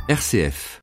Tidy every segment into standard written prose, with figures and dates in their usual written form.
RCF.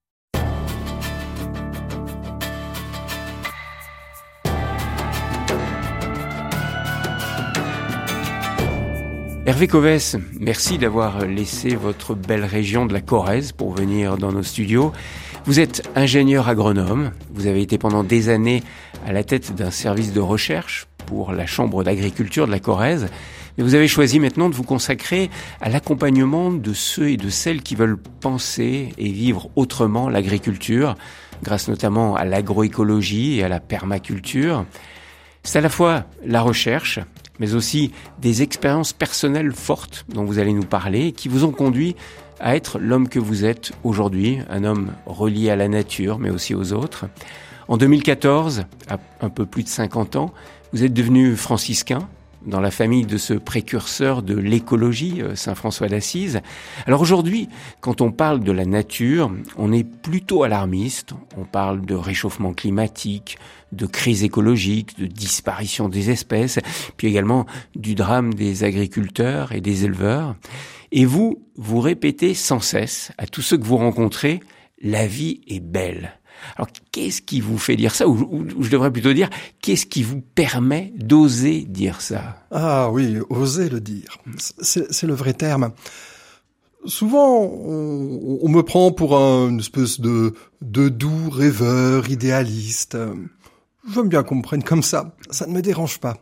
Hervé Covès, merci d'avoir laissé votre belle région de la Corrèze pour venir dans nos studios. Vous êtes ingénieur agronome, vous avez été pendant des années à la tête d'un service de recherche pour la Chambre d'agriculture de la Corrèze, mais vous avez choisi maintenant de vous consacrer à l'accompagnement de ceux et de celles qui veulent penser et vivre autrement l'agriculture, grâce notamment à l'agroécologie et à la permaculture. C'est à la fois la recherche, mais aussi des expériences personnelles fortes dont vous allez nous parler, qui vous ont conduit à être l'homme que vous êtes aujourd'hui, un homme relié à la nature, mais aussi aux autres. En 2014, à un peu plus de 50 ans, vous êtes devenu franciscain, dans la famille de ce précurseur de l'écologie, Saint François d'Assise. Alors aujourd'hui, quand on parle de la nature, on est plutôt alarmiste. On parle de réchauffement climatique, de crise écologique, de disparition des espèces, puis également du drame des agriculteurs et des éleveurs. Et vous répétez sans cesse à tous ceux que vous rencontrez, la vie est belle. Alors, qu'est-ce qui vous fait dire ça, ou je devrais plutôt dire, qu'est-ce qui vous permet d'oser dire ça? Ah oui, oser le dire, c'est le vrai terme. Souvent, on me prend pour une espèce de doux rêveur, idéaliste. J'aime bien qu'on me prenne comme ça. Ça ne me dérange pas.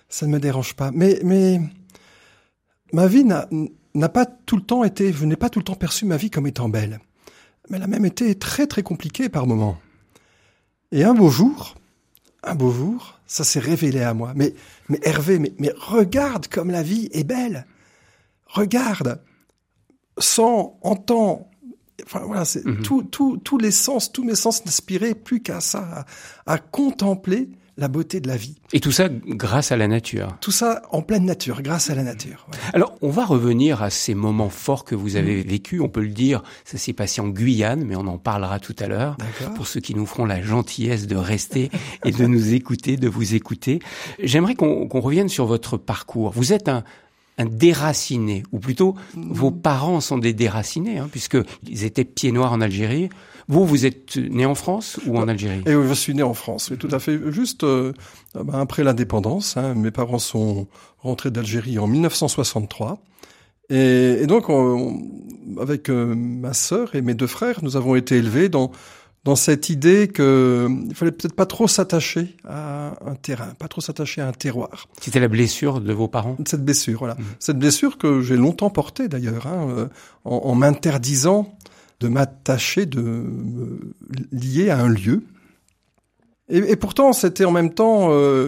Mais ma vie n'a pas tout le temps été, je n'ai pas tout le temps perçu ma vie comme étant belle. Mais elle a même été très très compliquée par moments. Et un beau jour, ça s'est révélé à moi. Mais Hervé, mais regarde comme la vie est belle. Regarde, sens, entends. Enfin voilà, c'est tous les sens, tous mes sens n'aspiraient plus qu'à ça, à contempler la beauté de la vie. Et tout ça grâce à la nature. Tout ça en pleine nature, grâce à la nature. Voilà. Alors, on va revenir à ces moments forts que vous avez vécus. On peut le dire, ça s'est passé en Guyane, mais on en parlera tout à l'heure. D'accord. Pour ceux qui nous feront la gentillesse de rester et de nous écouter, de vous écouter. J'aimerais qu'on revienne sur votre parcours. Vous êtes un déraciné, ou plutôt vos parents sont des déracinés, puisqu'ils étaient pieds noirs en Algérie. Vous êtes né en France ou en Algérie? Et oui, je suis né en France, oui, tout à fait. Juste après l'indépendance, mes parents sont rentrés d'Algérie en 1963. Et donc, avec ma sœur et mes deux frères, nous avons été élevés dans cette idée que il fallait peut-être pas trop s'attacher à un terrain, pas trop s'attacher à un terroir. C'était la blessure de vos parents? Cette blessure, voilà. Cette blessure que j'ai longtemps portée d'ailleurs, en m'interdisant de m'attacher, de me lier à un lieu. Et pourtant, c'était en même temps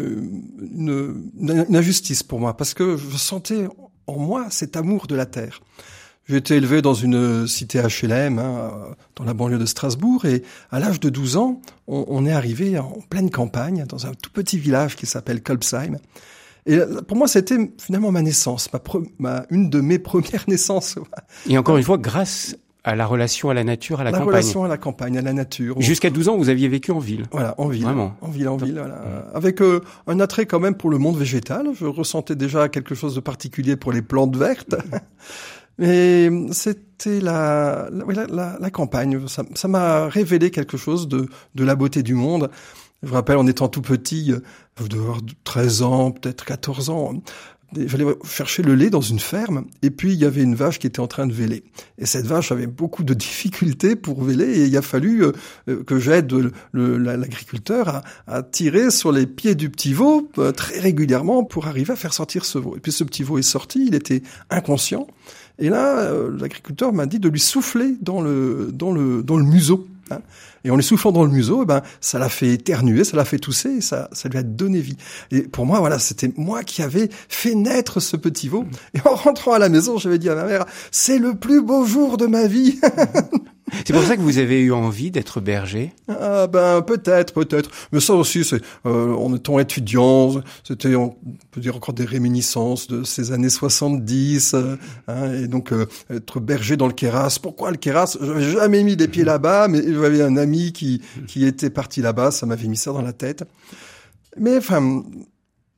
une injustice pour moi, parce que je sentais en moi cet amour de la terre. J'ai été élevé dans une cité HLM, dans la banlieue de Strasbourg, et à l'âge de 12 ans, on est arrivé en pleine campagne, dans un tout petit village qui s'appelle Kolbsheim. Et pour moi, c'était finalement ma naissance, une de mes premières naissances. Et encore une fois, grâce à la relation à la nature, à la campagne. La relation à la campagne, à la nature. Jusqu'à 12 ans, vous aviez vécu en ville. Voilà, en ville. Vraiment. En ville, voilà. Avec un attrait quand même pour le monde végétal. Je ressentais déjà quelque chose de particulier pour les plantes vertes. Mais c'était la campagne. Ça m'a révélé quelque chose de la beauté du monde. Je me rappelle, en étant tout petit, je devais avoir 13 ans, peut-être 14 ans, j'allais chercher le lait dans une ferme, et puis il y avait une vache qui était en train de véler. Et cette vache avait beaucoup de difficultés pour véler, et il a fallu que j'aide l'agriculteur à tirer sur les pieds du petit veau très régulièrement pour arriver à faire sortir ce veau. Et puis ce petit veau est sorti, il était inconscient, et là l'agriculteur m'a dit de lui souffler dans le museau. Et en lui soufflant dans le museau, ça l'a fait éternuer, ça l'a fait tousser, et ça lui a donné vie. Et pour moi, voilà, c'était moi qui avais fait naître ce petit veau. Et en rentrant à la maison, j'avais dit à ma mère, c'est le plus beau jour de ma vie. C'est pour ça que vous avez eu envie d'être berger? Ah peut-être. Mais ça aussi, c'est en étant étudiant, c'était, on peut dire, encore des réminiscences de ces années 70. Et donc être berger dans le Queyras. Pourquoi le Queyras? J'avais jamais mis les pieds là-bas, mais j'avais un ami qui était parti là-bas. Ça m'avait mis ça dans la tête. Mais enfin,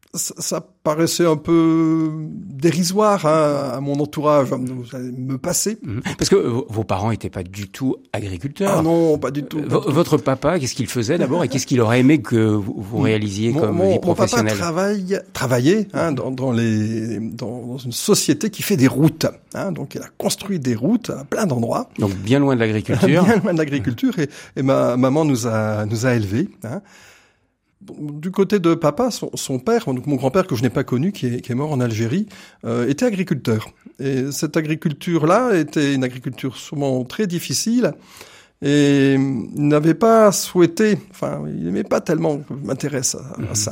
ça paraissait un peu dérisoire à mon entourage, vous allez me passer. Parce que vos parents n'étaient pas du tout agriculteurs. Ah non, pas du tout. Votre papa, qu'est-ce qu'il faisait d'abord et qu'est-ce qu'il aurait aimé que vous réalisiez comme vie professionnelle? Mon papa travaillait dans une société qui fait des routes. Donc il a construit des routes à plein d'endroits. Donc bien loin de l'agriculture. Bien loin de l'agriculture et ma maman nous a élevés. Du côté de papa, son père, donc mon grand-père que je n'ai pas connu, qui est mort en Algérie, était agriculteur. Et cette agriculture-là était une agriculture sûrement très difficile. Et il n'avait pas souhaité, il n'aimait pas tellement que je m'intéresse à ça.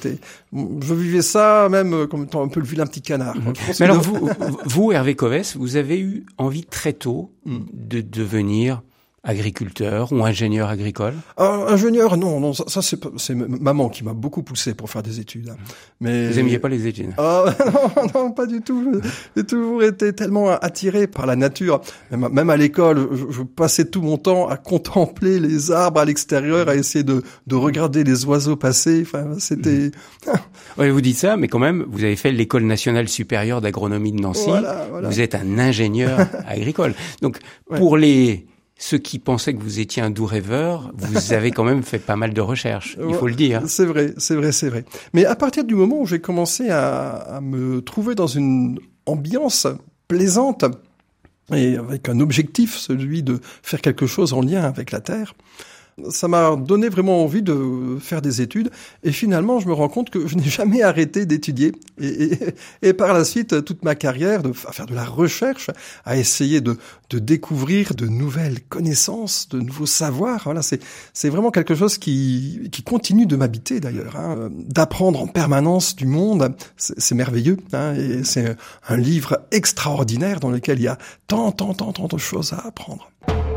Je vivais ça même comme étant un peu le vilain petit canard. Mais alors vous, Hervé Covès, vous avez eu envie très tôt de devenir agriculteur ou ingénieur agricole? Ingénieur, non, ça c'est maman qui m'a beaucoup poussé pour faire des études. Mais vous aimiez pas les études? Non, pas du tout. J'ai toujours été tellement attiré par la nature. Même à l'école, je passais tout mon temps à contempler les arbres à l'extérieur, à essayer de regarder les oiseaux passer. C'était. Ouais, vous dites ça, mais quand même, vous avez fait l'École nationale supérieure d'agronomie de Nancy. Voilà. Vous êtes un ingénieur agricole. Donc, pour ceux qui pensaient que vous étiez un doux rêveur, vous avez quand même fait pas mal de recherches, il faut le dire. C'est vrai. Mais à partir du moment où j'ai commencé à me trouver dans une ambiance plaisante et avec un objectif, celui de faire quelque chose en lien avec la terre, ça m'a donné vraiment envie de faire des études. Et finalement, je me rends compte que je n'ai jamais arrêté d'étudier. Et par la suite, toute ma carrière, à faire de la recherche, à essayer de découvrir de nouvelles connaissances, de nouveaux savoirs. Voilà, c'est vraiment quelque chose qui continue de m'habiter d'ailleurs. D'apprendre en permanence du monde, c'est merveilleux. Et c'est un livre extraordinaire dans lequel il y a tant de choses à apprendre.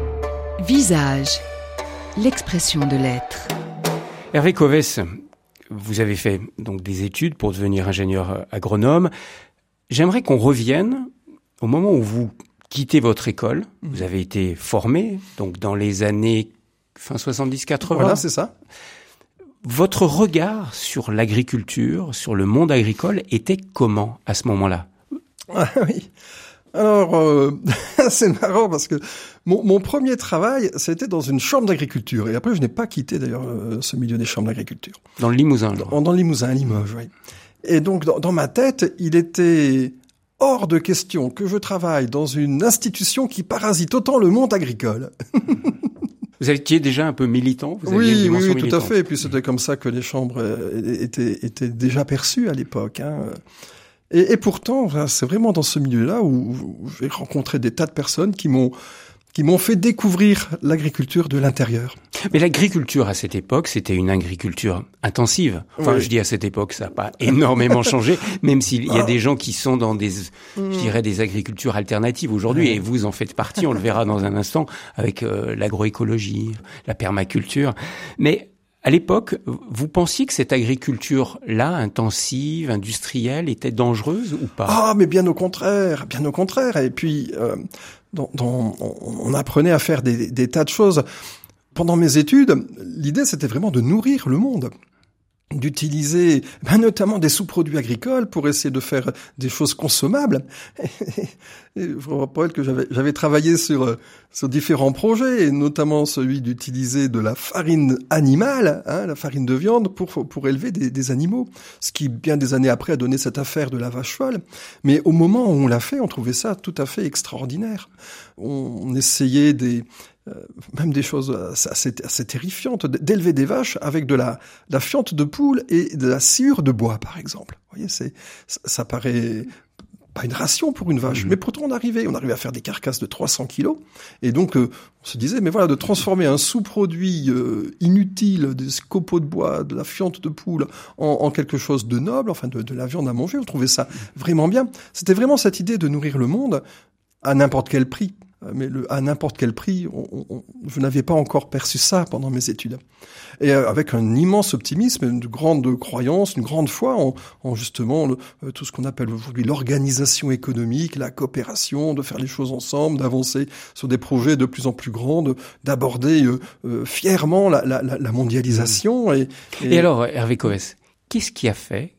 Visage. L'expression de l'être. Hervé Covès, vous avez fait donc des études pour devenir ingénieur agronome. J'aimerais qu'on revienne au moment où vous quittez votre école. Vous avez été formé, donc dans les années fin 70-80. Voilà, c'est ça. Votre regard sur l'agriculture, sur le monde agricole, était comment à ce moment-là? Ah oui. Alors, c'est marrant parce que mon premier travail, c'était dans une chambre d'agriculture. Et après, je n'ai pas quitté d'ailleurs ce milieu des chambres d'agriculture. Dans le Limousin, dans le Limousin, à Limoges, oui. Et donc, dans ma tête, il était hors de question que je travaille dans une institution qui parasite autant le monde agricole. Vous étiez déjà un peu militant? Oui, tout à fait. Et puis c'était comme ça que les chambres étaient déjà perçues à l'époque. Et pourtant, c'est vraiment dans ce milieu-là où j'ai rencontré des tas de personnes qui m'ont fait découvrir l'agriculture de l'intérieur. Mais l'agriculture à cette époque, c'était une agriculture intensive. Enfin, je dis à cette époque, ça n'a pas énormément changé, même s'il y a des gens qui sont dans des agricultures alternatives aujourd'hui, et vous en faites partie, on le verra dans un instant, avec l'agroécologie, la permaculture. Mais à l'époque, vous pensiez que cette agriculture-là, intensive, industrielle, était dangereuse ou pas? Ah, mais bien au contraire. Et puis, on apprenait à faire des tas de choses. Pendant mes études, l'idée, c'était vraiment de nourrir le monde. D'utiliser notamment des sous-produits agricoles pour essayer de faire des choses consommables. Et je vous rappelle que j'avais travaillé sur différents projets, et notamment celui d'utiliser de la farine animale, la farine de viande, pour élever des animaux. Ce qui, bien des années après, a donné cette affaire de la vache folle. Mais au moment où on l'a fait, on trouvait ça tout à fait extraordinaire. On essayait même des choses assez terrifiantes, d'élever des vaches avec de la fiente de poule et de la sciure de bois, par exemple. Vous voyez, ça paraît pas une ration pour une vache, mais pourtant on arrivait à faire des carcasses de 300 kilos. Et donc, on se disait, mais voilà, de transformer un sous-produit inutile, des copeaux de bois, de la fiente de poule, en quelque chose de noble, enfin de la viande à manger, on trouvait ça vraiment bien. C'était vraiment cette idée de nourrir le monde à n'importe quel prix. Mais à n'importe quel prix, je n'avais pas encore perçu ça pendant mes études. Et avec un immense optimisme, une grande croyance, une grande foi en justement tout ce qu'on appelle aujourd'hui l'organisation économique, la coopération, de faire les choses ensemble, d'avancer sur des projets de plus en plus grands, d'aborder fièrement la mondialisation. Et alors, Hervé Covès, qu'est-ce qui a fait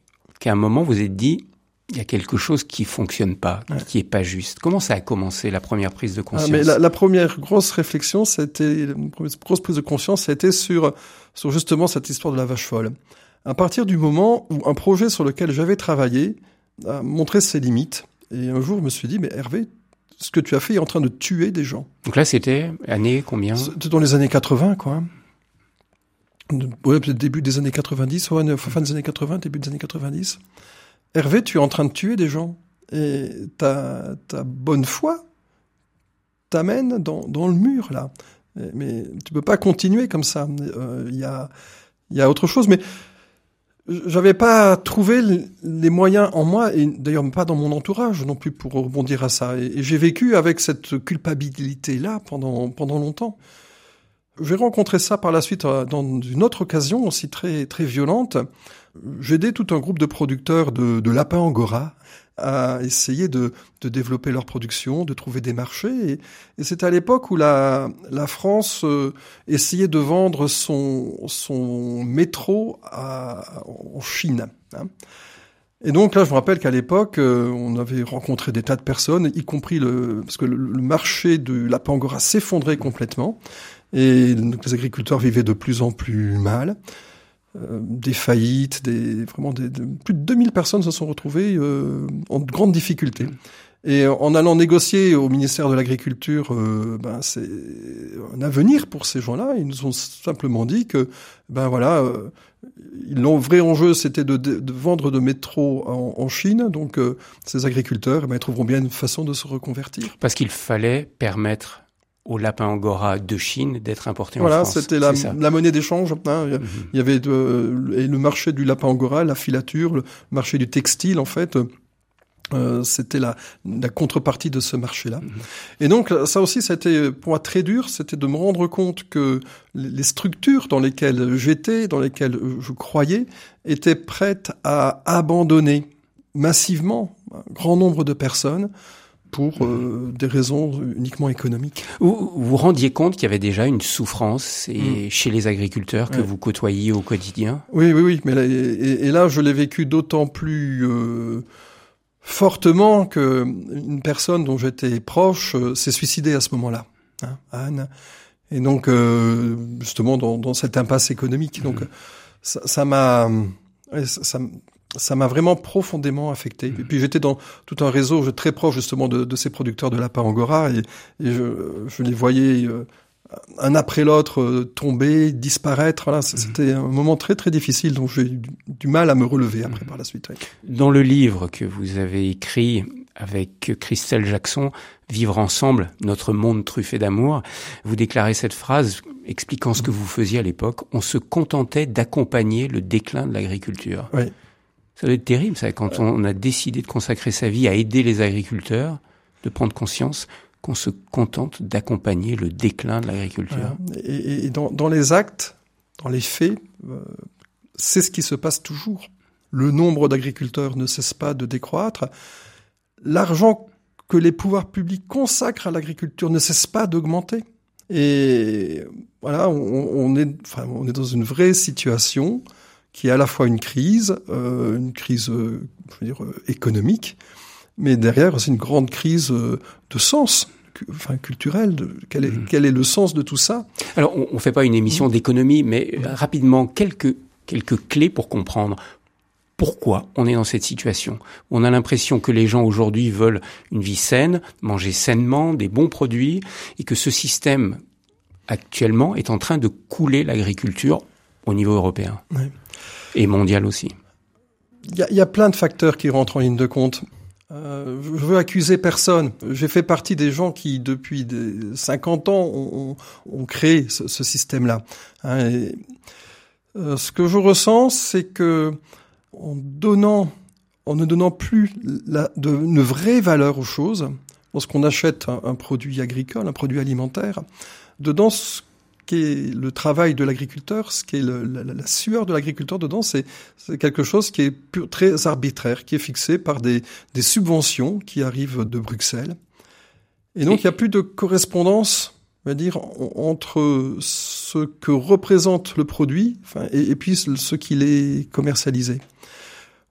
qu'à un moment vous êtes dit, il y a quelque chose qui fonctionne pas, qui est pas juste. Comment ça a commencé, la première prise de conscience? Mais la première grosse réflexion, grosse prise de conscience, c'était sur justement cette histoire de la vache folle. À partir du moment où un projet sur lequel j'avais travaillé a montré ses limites, et un jour je me suis dit, mais Hervé, ce que tu as fait est en train de tuer des gens. Donc là, c'était année combien? C'était dans les années 80, quoi. Ouais, peut-être début des années 90, fin des années 80, début des années 90. Hervé, tu es en train de tuer des gens. Et ta bonne foi t'amène dans le mur, là. Mais tu peux pas continuer comme ça. Il y a autre chose. Mais j'avais pas trouvé les moyens en moi, et d'ailleurs pas dans mon entourage non plus, pour rebondir à ça. Et j'ai vécu avec cette culpabilité-là pendant longtemps. J'ai rencontré ça par la suite dans une autre occasion aussi très très violente. J'ai aidé tout un groupe de producteurs de lapins angora à essayer de développer leur production, de trouver des marchés. Et c'était à l'époque où la France essayait de vendre son métro en Chine. Hein. Et donc là, je me rappelle qu'à l'époque, on avait rencontré des tas de personnes, y compris parce que le marché du lapin angora s'effondrait complètement. Et donc, les agriculteurs vivaient de plus en plus mal. Des faillites, plus de 2000 personnes se sont retrouvées en grande difficulté. Et en allant négocier au ministère de l'Agriculture, c'est un avenir pour ces gens-là. Ils nous ont simplement dit que, le vrai enjeu, c'était de vendre de métro en Chine. Donc, ces agriculteurs, ils trouveront bien une façon de se reconvertir. Parce qu'il fallait permettre au lapin angora de Chine d'être importé en France. Voilà, c'était la monnaie d'échange. Hein. Il y avait le marché du lapin angora, la filature, le marché du textile, en fait. C'était la contrepartie de ce marché-là. Et donc, ça aussi, c'était pour moi très dur, c'était de me rendre compte que les structures dans lesquelles j'étais, dans lesquelles je croyais, étaient prêtes à abandonner massivement un grand nombre de personnes pour des raisons uniquement économiques. Vous vous rendiez compte qu'il y avait déjà une souffrance chez les agriculteurs que vous côtoyiez au quotidien? Oui. Mais là, je l'ai vécu d'autant plus fortement que une personne dont j'étais proche s'est suicidée à ce moment-là, hein, Anne. Et donc, justement, dans cette impasse économique. Donc, ça m'a vraiment profondément affecté. Et puis j'étais dans tout un réseau très proche justement de ces producteurs de lapins angora et je les voyais un après l'autre tomber, disparaître. Voilà, c'était un moment très très difficile dont j'ai eu du mal à me relever après par la suite. Oui. Dans le livre que vous avez écrit avec Christelle Jackson, Vivre ensemble, notre monde truffé d'amour, vous déclarez cette phrase expliquant ce que vous faisiez à l'époque: on se contentait d'accompagner le déclin de l'agriculture. Oui. Ça doit être terrible, ça, quand on a décidé de consacrer sa vie à aider les agriculteurs, de prendre conscience qu'on se contente d'accompagner le déclin de l'agriculture. Voilà. Et dans les actes, dans les faits, c'est ce qui se passe toujours. Le nombre d'agriculteurs ne cesse pas de décroître. L'argent que les pouvoirs publics consacrent à l'agriculture ne cesse pas d'augmenter. Et voilà, on est dans une vraie situation qui est à la fois une crise économique, mais derrière aussi une grande crise de sens, culturel. Quel est le sens de tout ça? Alors, on fait pas une émission d'économie, mais rapidement, quelques clés pour comprendre pourquoi on est dans cette situation. On a l'impression que les gens aujourd'hui veulent une vie saine, manger sainement, des bons produits, et que ce système actuellement est en train de couler l'agriculture au niveau européen. Oui. Et mondial aussi. Il y a plein de facteurs qui rentrent en ligne de compte. Je veux accuser personne. J'ai fait partie des gens qui, depuis 50 ans, ont créé ce système-là. Ce que je ressens, c'est que en ne donnant plus une vraie valeur aux choses, lorsqu'on achète un produit agricole, un produit alimentaire, dedans, ce qui est le travail de l'agriculteur, ce qui est la sueur de l'agriculteur dedans, c'est quelque chose qui est très arbitraire, qui est fixé par des subventions qui arrivent de Bruxelles. Et donc, il n'y a plus de correspondance, on va dire, entre ce que représente le produit, et puis ce qu'il est commercialisé.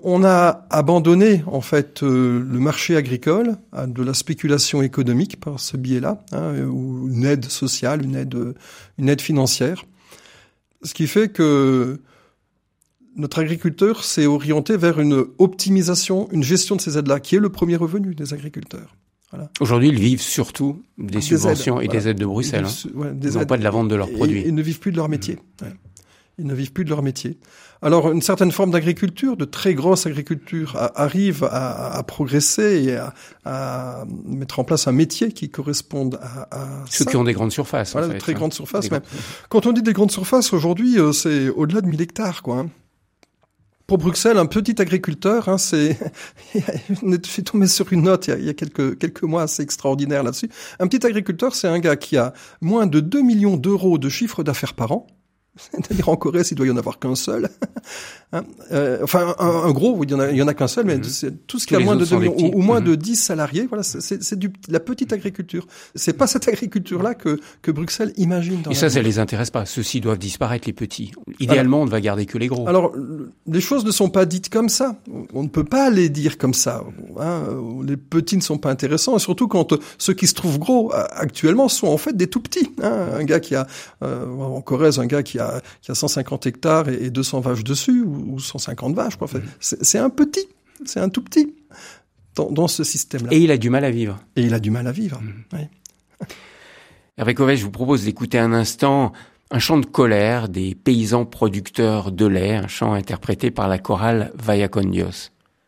On a abandonné en fait le marché agricole à de la spéculation économique par ce biais-là, ou une aide sociale, une aide financière. Ce qui fait que notre agriculteur s'est orienté vers une optimisation, une gestion de ces aides-là, qui est le premier revenu des agriculteurs. Voilà. Aujourd'hui, ils vivent surtout des subventions et des aides de Bruxelles. Ils n'ont pas de la vente de leurs produits. Ils ne vivent plus de leur métier. Ouais. Ils ne vivent plus de leur métier. Alors, une certaine forme d'agriculture, de très grosse agriculture, arrive à progresser et à mettre en place un métier qui corresponde à ceux ça. Qui ont des grandes surfaces. Voilà, en fait, de très grandes surfaces même. Quand on dit des grandes surfaces, aujourd'hui, c'est au-delà de 1000 hectares, quoi. Pour Bruxelles, un petit agriculteur, c'est, je suis tombé sur une note il y a quelques mois assez extraordinaire là-dessus. Un petit agriculteur, c'est un gars qui a moins de 2 millions d'euros de chiffre d'affaires par an. C'est-à-dire en Corrèze, il doit y en avoir qu'un seul. Enfin, un gros, il y en a qu'un seul, mais c'est tout ce qui a moins de 2 millions ou moins de 10 salariés. Voilà, c'est la petite agriculture. C'est pas cette agriculture-là que Bruxelles imagine. Et ça les intéresse pas. Ceux-ci doivent disparaître, les petits. Idéalement, on ne va garder que les gros. Alors, les choses ne sont pas dites comme ça. On ne peut pas les dire comme ça. Les petits ne sont pas intéressants, et surtout quand ceux qui se trouvent gros actuellement sont en fait des tout petits. Un gars qui a, en Corrèze, un gars qui a 150 hectares et 200 vaches dessus, ou 150 vaches, quoi. C'est un petit, c'est un tout petit dans ce système-là. Et il a du mal à vivre. Oui. Hervé Covès, je vous propose d'écouter un instant un chant de colère des paysans producteurs de lait, un chant interprété par la chorale Vaya con Dios.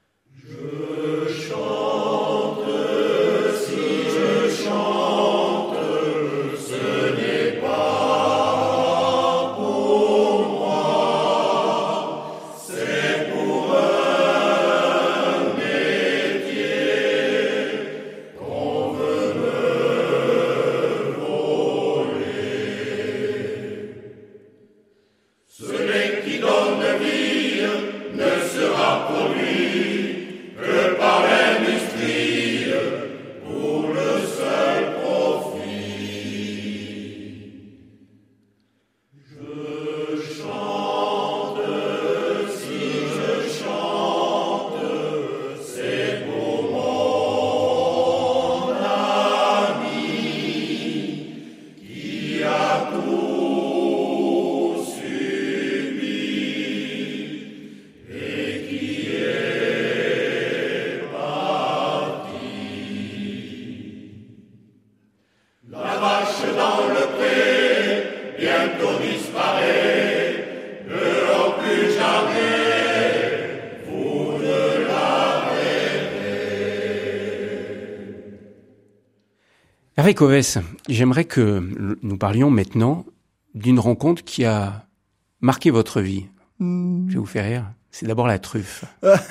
Hervé Covès, j'aimerais que nous parlions maintenant d'une rencontre qui a marqué votre vie. Je vais vous faire rire. C'est d'abord la truffe.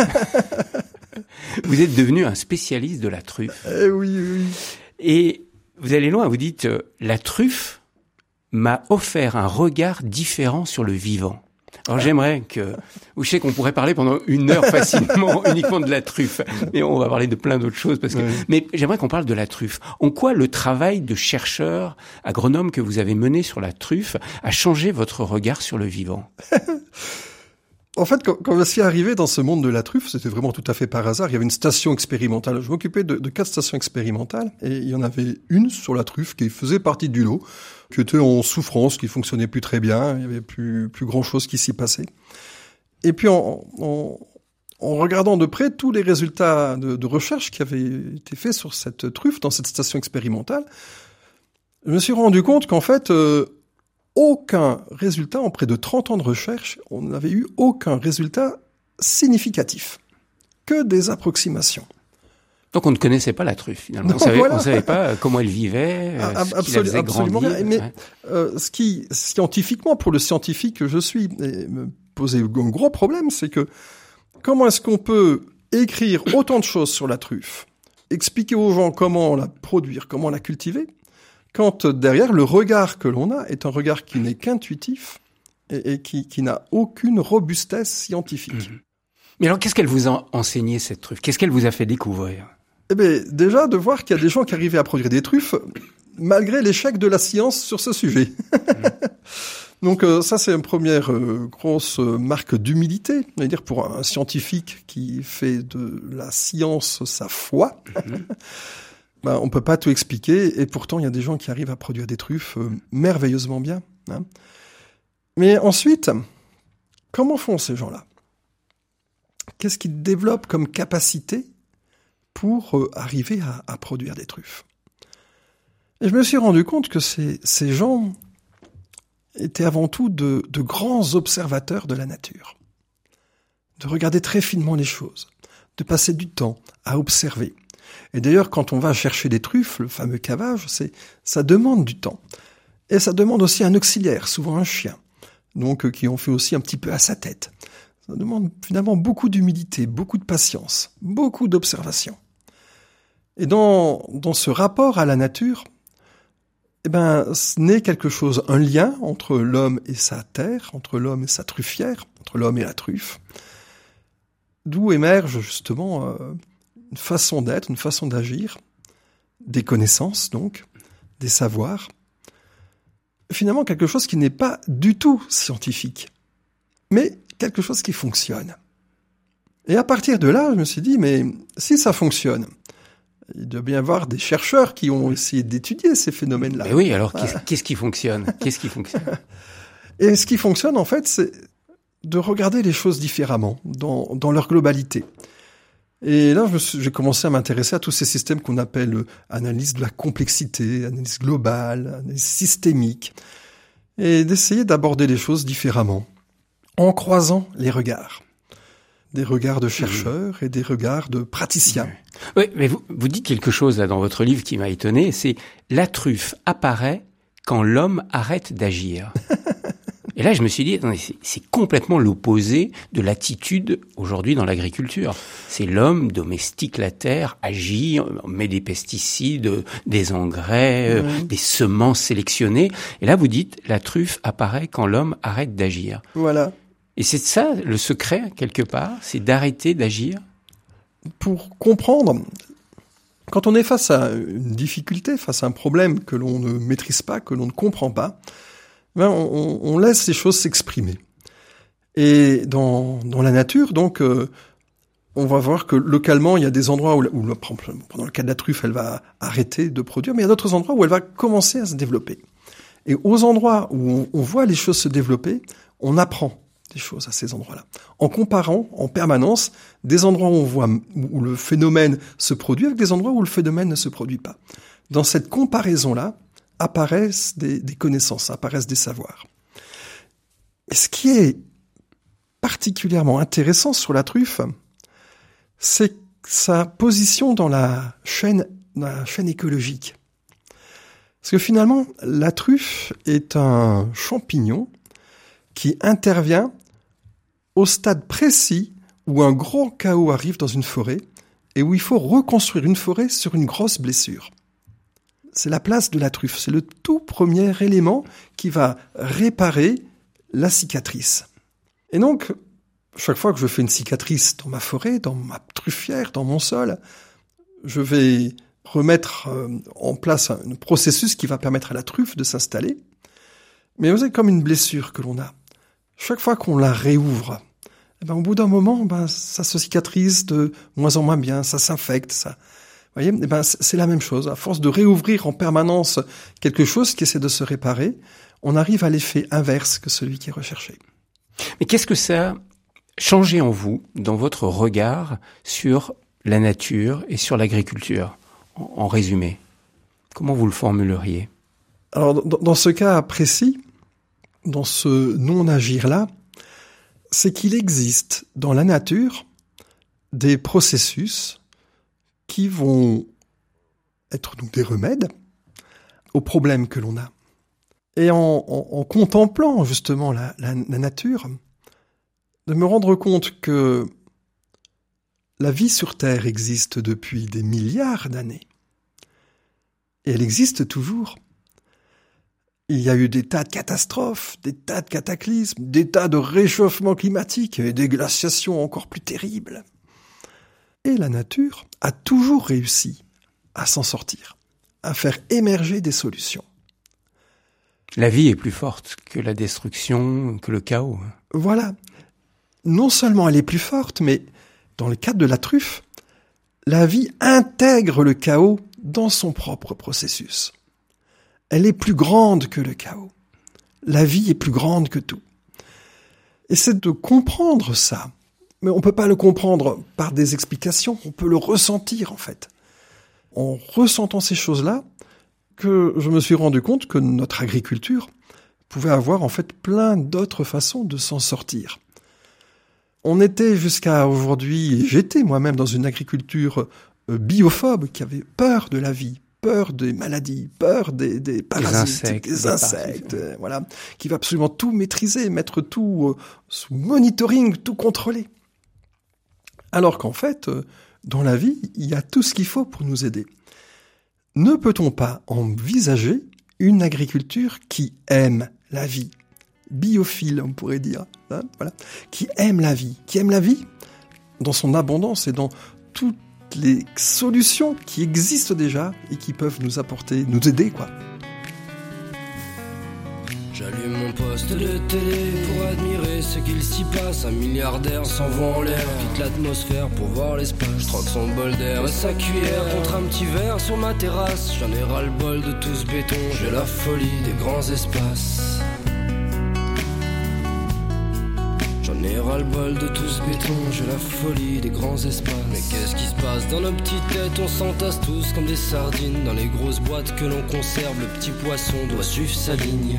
Vous êtes devenu un spécialiste de la truffe. Oui. Et vous allez loin, vous dites la truffe m'a offert un regard différent sur le vivant. Alors j'aimerais que... Je sais qu'on pourrait parler pendant 1 heure facilement uniquement de la truffe, mais on va parler de plein d'autres choses. Mais j'aimerais qu'on parle de la truffe. En quoi le travail de chercheur agronome que vous avez mené sur la truffe a changé votre regard sur le vivant? En fait, quand je suis arrivé dans ce monde de la truffe, c'était vraiment tout à fait par hasard. Il y avait une station expérimentale. Je m'occupais de 4 stations expérimentales, et il y en avait une sur la truffe qui faisait partie du lot, qui était en souffrance, qui fonctionnait plus très bien. Il y avait plus grand chose qui s'y passait. Et puis, en regardant de près tous les résultats de recherche qui avaient été faits sur cette truffe dans cette station expérimentale, je me suis rendu compte qu'en fait, aucun résultat, en près de 30 ans de recherche, on n'avait eu aucun résultat significatif. Que des approximations. Donc on ne connaissait pas la truffe, finalement. On savait pas comment elle vivait, ce qui la faisait grandir. Mais ce qui, scientifiquement, pour le scientifique que je suis, me posait un gros problème, c'est que comment est-ce qu'on peut écrire autant de choses sur la truffe, expliquer aux gens comment la produire, comment la cultiver, quand derrière, le regard que l'on a est un regard qui n'est qu'intuitif et qui n'a aucune robustesse scientifique. Mais alors, qu'est-ce qu'elle vous a enseigné, cette truffe? Qu'est-ce qu'elle vous a fait découvrir? Eh bien, déjà, de voir qu'il y a des gens qui arrivaient à produire des truffes, malgré l'échec de la science sur ce sujet. Donc ça, c'est une première grosse marque d'humilité. C'est-à-dire pour un scientifique qui fait de la science sa foi, ben, on peut pas tout expliquer. Et pourtant, il y a des gens qui arrivent à produire des truffes merveilleusement bien. Hein. Mais ensuite, comment font ces gens-là ? Qu'est-ce qu'ils développent comme capacité pour arriver à produire des truffes ? Et je me suis rendu compte que ces gens étaient avant tout de grands observateurs de la nature, de regarder très finement les choses, de passer du temps à observer. Et d'ailleurs, quand on va chercher des truffes, le fameux cavage, ça demande du temps. Et ça demande aussi un auxiliaire, souvent un chien, donc qui en fait aussi un petit peu à sa tête. Ça demande finalement beaucoup d'humilité, beaucoup de patience, beaucoup d'observation. Et dans ce rapport à la nature, eh ben, naît quelque chose, un lien entre l'homme et sa terre, entre l'homme et sa truffière, entre l'homme et la truffe, d'où émerge justement une façon d'être, une façon d'agir, des connaissances donc, des savoirs, finalement quelque chose qui n'est pas du tout scientifique, mais quelque chose qui fonctionne. Et à partir de là, je me suis dit, mais si ça fonctionne, il doit bien y avoir des chercheurs qui ont essayé d'étudier ces phénomènes-là. Mais oui, alors qu'est-ce qui fonctionne ? Qu'est-ce qui fonctionne ? Et ce qui fonctionne, en fait, c'est de regarder les choses différemment, dans leur globalité. Et là, j'ai commencé à m'intéresser à tous ces systèmes qu'on appelle analyse de la complexité, analyse globale, analyse systémique, et d'essayer d'aborder les choses différemment, en croisant les regards. Des regards de chercheurs et des regards de praticiens. Oui, mais vous dites quelque chose là dans votre livre qui m'a étonné, c'est « La truffe apparaît quand l'homme arrête d'agir ». Et là, je me suis dit, c'est complètement l'opposé de l'attitude aujourd'hui dans l'agriculture. C'est l'homme domestique la terre, agit, met des pesticides, des engrais, des semences sélectionnées. Et là, vous dites, la truffe apparaît quand l'homme arrête d'agir. Voilà. Et c'est ça, le secret, quelque part, c'est d'arrêter d'agir. Pour comprendre, quand on est face à une difficulté, face à un problème que l'on ne maîtrise pas, que l'on ne comprend pas, ben on laisse les choses s'exprimer. Et dans la nature, donc, on va voir que localement, il y a des endroits où pendant le cas de la truffe, elle va arrêter de produire, mais il y a d'autres endroits où elle va commencer à se développer. Et aux endroits où on voit les choses se développer, on apprend des choses à ces endroits-là. En comparant en permanence des endroits où on voit où le phénomène se produit avec des endroits où le phénomène ne se produit pas. Dans cette comparaison-là, apparaissent des connaissances, apparaissent des savoirs. Et ce qui est particulièrement intéressant sur la truffe, c'est sa position dans la chaîne écologique. Parce que finalement, la truffe est un champignon qui intervient au stade précis où un grand chaos arrive dans une forêt et où il faut reconstruire une forêt sur une grosse blessure. C'est la place de la truffe, c'est le tout premier élément qui va réparer la cicatrice. Et donc, chaque fois que je fais une cicatrice dans ma forêt, dans ma truffière, dans mon sol, je vais remettre en place un processus qui va permettre à la truffe de s'installer. Mais vous savez, comme une blessure que l'on a, chaque fois qu'on la réouvre, au bout d'un moment, ça se cicatrise de moins en moins bien, ça s'infecte, ça. Vous voyez, c'est la même chose. À force de réouvrir en permanence quelque chose qui essaie de se réparer, on arrive à l'effet inverse que celui qui est recherché. Mais qu'est-ce que ça a changé en vous, dans votre regard sur la nature et sur l'agriculture, en résumé? Comment vous le formuleriez? Alors, dans ce cas précis, dans ce non-agir-là, c'est qu'il existe dans la nature des processus qui vont être donc des remèdes aux problèmes que l'on a. Et en contemplant justement la nature, de me rendre compte que la vie sur Terre existe depuis des milliards d'années. Et elle existe toujours. Il y a eu des tas de catastrophes, des tas de cataclysmes, des tas de réchauffements climatiques et des glaciations encore plus terribles. Et la nature a toujours réussi à s'en sortir, à faire émerger des solutions. La vie est plus forte que la destruction, que le chaos. Voilà. Non seulement elle est plus forte, mais dans le cadre de la truffe, la vie intègre le chaos dans son propre processus. Elle est plus grande que le chaos. La vie est plus grande que tout. Et c'est de comprendre ça. Mais on ne peut pas le comprendre par des explications, on peut le ressentir en fait. En ressentant ces choses-là, que je me suis rendu compte que notre agriculture pouvait avoir en fait plein d'autres façons de s'en sortir. On était jusqu'à aujourd'hui, et j'étais moi-même dans une agriculture biophobe qui avait peur de la vie, peur des maladies, peur des parasites, des insectes, voilà, qui va absolument tout maîtriser, mettre tout sous monitoring, tout contrôler. Alors qu'en fait, dans la vie, il y a tout ce qu'il faut pour nous aider. Ne peut-on pas envisager une agriculture qui aime la vie, biophile, on pourrait dire, hein, voilà, qui aime la vie dans son abondance et dans toutes les solutions qui existent déjà et qui peuvent nous apporter, nous aider, quoi. J'allume mon poste de télé pour admirer ce qu'il s'y passe. Un milliardaire s'envoie en l'air, quitte l'atmosphère pour voir l'espace. Je troque son bol d'air et sa cuillère contre un petit verre sur ma terrasse. J'en ai ras le bol de tout ce béton, j'ai la folie des grands espaces. J'en ai ras le bol de tout ce béton, j'ai la folie des grands espaces. Mais qu'est-ce qui se passe dans nos petites têtes? On s'entasse tous comme des sardines dans les grosses boîtes que l'on conserve. Le petit poisson doit suivre sa ligne.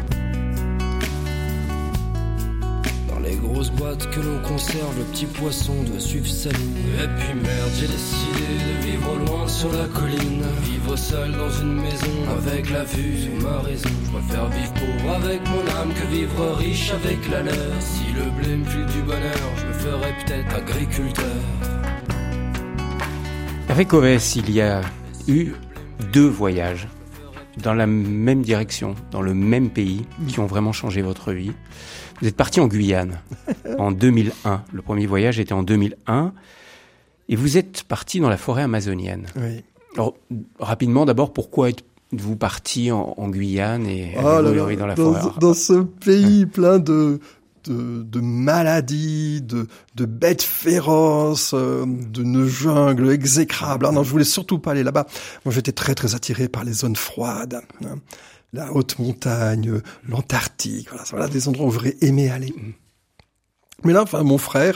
Les grosses boîtes que l'on conserve, le petit poisson doit suivre sa ligne. Et puis merde, j'ai décidé de vivre loin sur la colline. Vivre seul dans une maison, avec la vue sur ma raison. Je préfère vivre pauvre avec mon âme que vivre riche avec la leur. Si le blé me file du bonheur, je me ferais peut-être agriculteur. Avec Ovès, il y a eu 2 voyages dans la même direction, dans le même pays, qui ont vraiment changé votre vie. Vous êtes parti en Guyane en 2001. Le premier voyage était en 2001. Et vous êtes parti dans la forêt amazonienne. Oui. Alors, rapidement, d'abord, pourquoi êtes-vous parti en Guyane et dans la forêt? Dans ce pays plein de maladies, de bêtes féroces, d'une jungle exécrable. Ah non, je voulais surtout pas aller là-bas. Moi, j'étais très, très attiré par les zones froides. Hein. La haute montagne, l'Antarctique, voilà des endroits où j'aurais aimé aller. Mais là, mon frère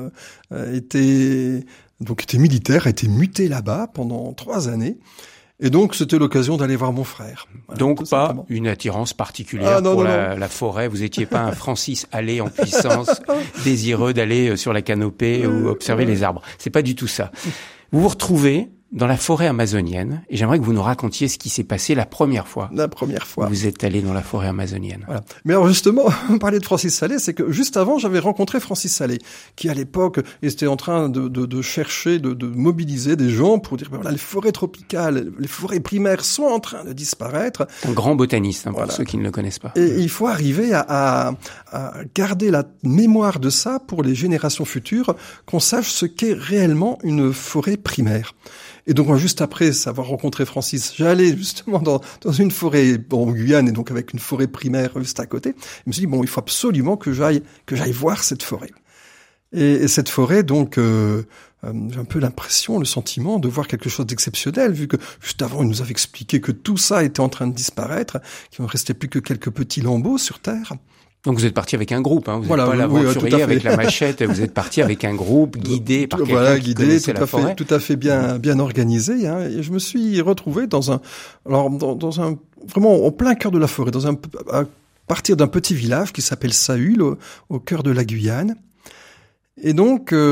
était militaire, a été muté là-bas pendant 3 années. Et donc, c'était l'occasion d'aller voir mon frère. Voilà, donc, pas une attirance particulière pour la forêt. Vous étiez pas un Francis Allais en puissance, désireux d'aller sur la canopée ou observer les arbres. C'est pas du tout ça. Vous vous retrouvez dans la forêt amazonienne, et j'aimerais que vous nous racontiez ce qui s'est passé la première fois. La première fois. Vous êtes allé dans la forêt amazonienne. Voilà. Mais alors justement, on parlait de Francis Allais, c'est que juste avant, j'avais rencontré Francis Allais, qui à l'époque était en train de chercher, de mobiliser des gens pour dire, voilà, les forêts tropicales, les forêts primaires sont en train de disparaître. Un grand botaniste, pour ceux qui ne le connaissent pas. Et il faut arriver à garder la mémoire de ça pour les générations futures, qu'on sache ce qu'est réellement une forêt primaire. Et donc, moi, juste après avoir rencontré Francis, j'allais justement dans une forêt en Guyane, et donc avec une forêt primaire juste à côté. Je me suis dit, il faut absolument que j'aille voir cette forêt. Et cette forêt, donc, j'ai un peu l'impression, le sentiment de voir quelque chose d'exceptionnel, vu que juste avant, il nous avait expliqué que tout ça était en train de disparaître, qu'il ne restait plus que quelques petits lambeaux sur Terre. Donc vous êtes parti avec un groupe, hein. Vous n'êtes pas l'aventurier avec la machette, vous êtes parti avec un groupe guidé par quelqu'un qui connaissait la forêt. Tout à fait bien organisé, hein. Et je me suis retrouvé dans un vraiment en plein cœur de la forêt, à partir d'un petit village qui s'appelle Saül, au cœur de la Guyane. Et donc, pas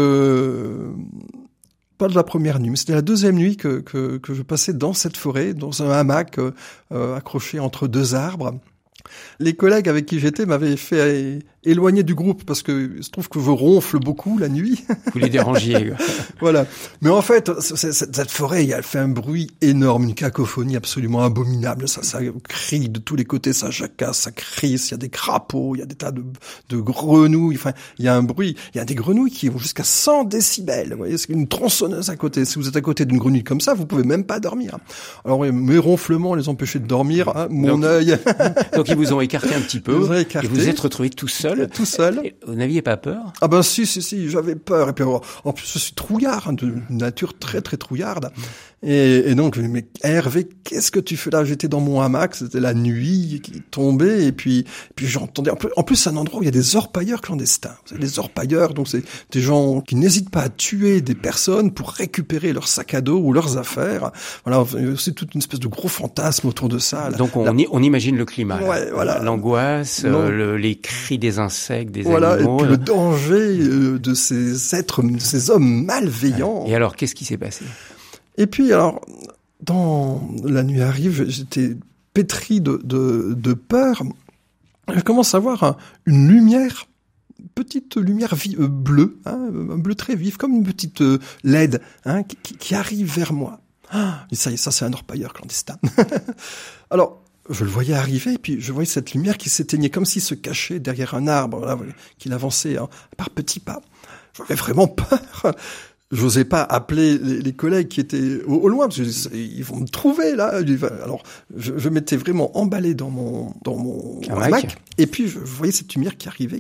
de la première nuit, mais c'était la 2e nuit que je passais dans cette forêt, dans un hamac accroché entre 2 arbres. Les collègues avec qui j'étais m'avaient fait éloigné du groupe parce que il se trouve que je ronfle beaucoup la nuit. Vous les dérangiez, quoi. Voilà. Mais en fait, cette forêt, elle fait un bruit énorme, une cacophonie absolument abominable. Ça crie de tous les côtés, ça jacasse, ça crie. Il y a des crapauds, il y a des tas de grenouilles. Enfin, il y a un bruit. Il y a des grenouilles qui vont jusqu'à 100 décibels. Vous voyez, c'est une tronçonneuse à côté. Si vous êtes à côté d'une grenouille comme ça, vous pouvez même pas dormir. Alors, mes ronflements les empêchaient de dormir. Hein, mon œil. Donc, ils vous ont écarté un petit peu. Ils ont écarté. Et vous êtes retrouvé tout seul. Tout seul. Et vous n'aviez pas peur? Ah ben si, j'avais peur. Et puis en plus, je suis trouillard, hein, de nature très très trouillarde. Et donc, mais Hervé, qu'est-ce que tu fais là? J'étais dans mon hamac, c'était la nuit qui tombait, et puis j'entendais. En plus, c'est un endroit où il y a des orpailleurs clandestins. Vous savez, les orpailleurs, donc c'est des gens qui n'hésitent pas à tuer des personnes pour récupérer leurs sacs à dos ou leurs affaires. Voilà, c'est toute une espèce de gros fantasme autour de ça. Donc on imagine le climat, là. Ouais, voilà. L'angoisse, les cris des insectes, des voilà, animaux. Et puis le danger de ces êtres, de ces hommes malveillants. Et alors, qu'est-ce qui s'est passé? Et puis, alors, dans la nuit arrive, j'étais pétri de peur. Je commence à voir une lumière, petite lumière bleue, hein, un bleu très vif, comme une petite LED, hein, qui arrive vers moi. Ah, et ça c'est un orpailleur clandestin. Alors, je le voyais arriver, et puis je voyais cette lumière qui s'éteignait comme s'il se cachait derrière un arbre, là, qu'il avançait hein, par petits pas. J'avais vraiment peur. J'osais pas appeler les collègues qui étaient au loin, parce que ils vont me trouver, là. Alors, je m'étais vraiment emballé dans mon hamac. Et puis, je voyais cette lumière qui arrivait.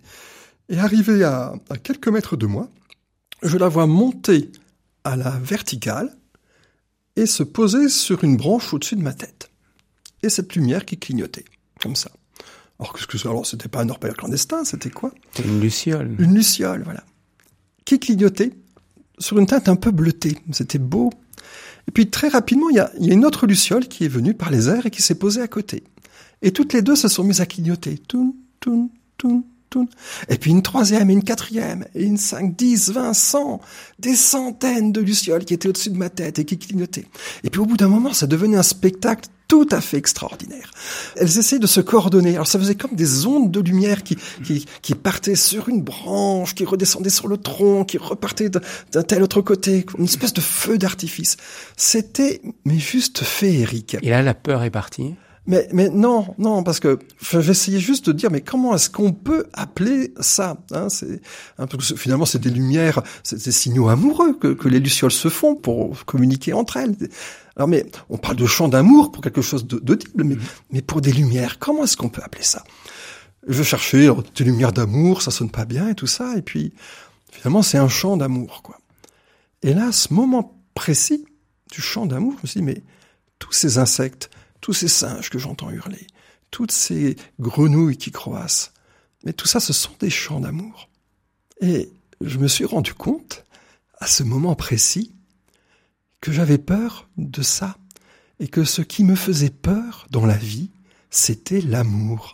Et arrivée à quelques mètres de moi, je la vois monter à la verticale et se poser sur une branche au-dessus de ma tête. Et cette lumière qui clignotait, comme ça. Alors, c'était pas un orpailleur clandestin, c'était quoi? C'était une luciole. Une luciole, voilà. Qui clignotait sur une teinte un peu bleutée. C'était beau. Et puis, très rapidement, il y a une autre luciole qui est venue par les airs et qui s'est posée à côté. Et toutes les deux se sont mises à clignoter. Toun, toun, toun, toun. Et puis une troisième, et une quatrième, et une 5, 10, 20, 100, des centaines de lucioles qui étaient au-dessus de ma tête et qui clignotaient. Et puis au bout d'un moment, ça devenait un spectacle tout à fait extraordinaire. Elles essayaient de se coordonner. Alors ça faisait comme des ondes de lumière qui partaient sur une branche, qui redescendaient sur le tronc, qui repartaient d'un tel autre côté, une espèce de feu d'artifice. C'était, mais juste féerique. Et là, la peur est partie? Mais non, parce que j'essayais juste de dire, mais comment est-ce qu'on peut appeler ça, hein, c'est parce que finalement c'est des lumières, c'est des signaux amoureux que les lucioles se font pour communiquer entre elles. Alors mais on parle de chant d'amour pour quelque chose d'audible, mais pour des lumières, comment est-ce qu'on peut appeler ça? Je cherchais des lumières d'amour, ça sonne pas bien et tout ça, et puis finalement c'est un chant d'amour, quoi. Et là, à ce moment précis du chant d'amour, je me suis dit, mais tous ces insectes, tous ces singes que j'entends hurler, toutes ces grenouilles qui croassent, mais tout ça, ce sont des chants d'amour. Et je me suis rendu compte, à ce moment précis, que j'avais peur de ça, et que ce qui me faisait peur dans la vie, c'était l'amour.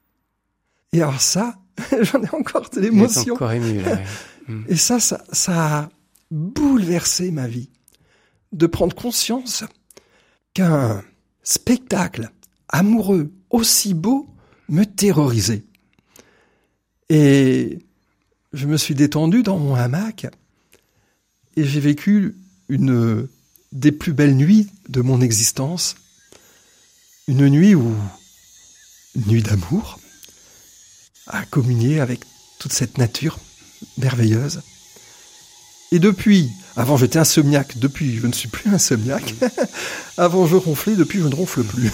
Et alors ça, j'en ai encore de l'émotion. Vous êtes encore ému, là. Ouais. Et ça a bouleversé ma vie, de prendre conscience qu'un spectacle amoureux aussi beau me terrorisait. Et je me suis détendu dans mon hamac et j'ai vécu une des plus belles nuits de mon existence. Une nuit d'amour, à communier avec toute cette nature merveilleuse. Et depuis, avant j'étais insomniaque, depuis je ne suis plus insomniaque. Avant je ronflais, depuis je ne ronfle plus.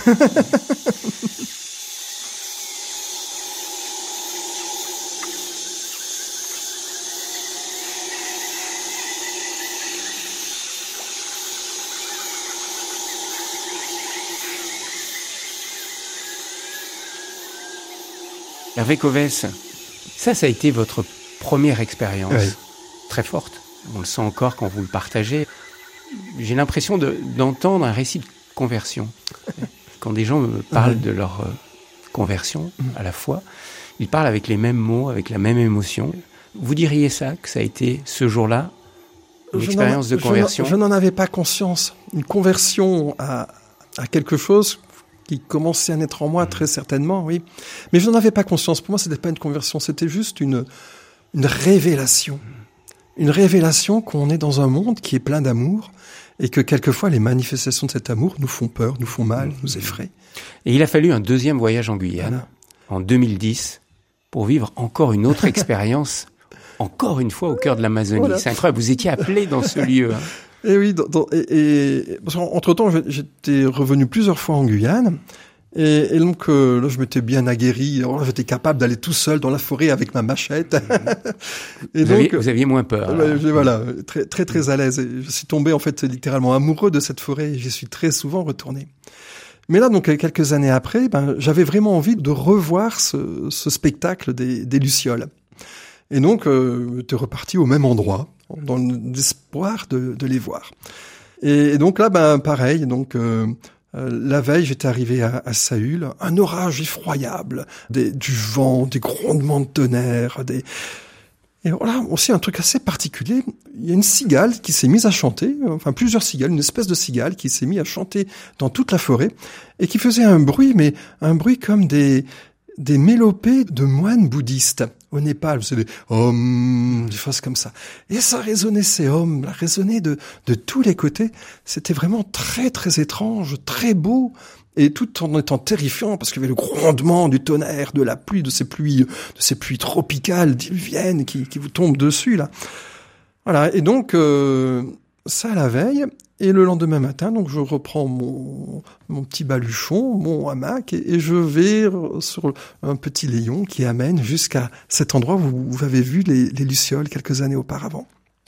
Hervé Covès, ça a été votre première expérience, oui. Très forte. On le sent encore quand vous le partagez. J'ai l'impression d'entendre un récit de conversion. Quand des gens me parlent de leur conversion à la fois, ils parlent avec les mêmes mots, avec la même émotion. Vous diriez ça, que ça a été ce jour-là, une expérience de conversion? Je n'en avais pas conscience. Une conversion à quelque chose qui commençait à naître en moi, très certainement, oui. Mais je n'en avais pas conscience. Pour moi, c'était pas une conversion, c'était juste une révélation. Une révélation qu'on est dans un monde qui est plein d'amour et que quelquefois les manifestations de cet amour nous font peur, nous font mal, nous effraient. Et il a fallu un deuxième voyage en Guyane, en 2010, pour vivre encore une autre expérience, encore une fois au cœur de l'Amazonie. Voilà. C'est incroyable, vous étiez appelé dans ce lieu. Et oui, parce qu'entre-temps, j'étais revenu plusieurs fois en Guyane. Et donc là, je m'étais bien aguerri. Alors là, j'étais capable d'aller tout seul dans la forêt avec ma machette. Et vous aviez moins peur. Voilà, très très très à l'aise. Et je suis tombé en fait littéralement amoureux de cette forêt. Et j'y suis très souvent retourné. Mais là, donc quelques années après, j'avais vraiment envie de revoir ce spectacle des lucioles. Et donc, j'étais reparti au même endroit, dans l'espoir de les voir. Et donc là, pareil. Donc la veille, j'étais arrivé à Saül, un orage effroyable, du vent, des grondements de tonnerre, et voilà, aussi un truc assez particulier. Il y a une cigale qui s'est mise à chanter, enfin plusieurs cigales, une espèce de cigale qui s'est mise à chanter dans toute la forêt et qui faisait un bruit, mais un bruit comme des mélopées de moines bouddhistes au Népal, c'est des des choses comme ça. Et ça résonnait, ces hommes, ça résonnait de tous les côtés. C'était vraiment très très étrange, très beau, et tout en étant terrifiant parce qu'il y avait le grondement du tonnerre, de la pluie, de ces pluies tropicales diluviennes qui vous tombent dessus là. Voilà, et donc ça la veille. Et le lendemain matin, donc je reprends mon petit baluchon, mon hamac, et je vais sur un petit layon qui amène jusqu'à cet endroit où vous avez vu les lucioles quelques années auparavant.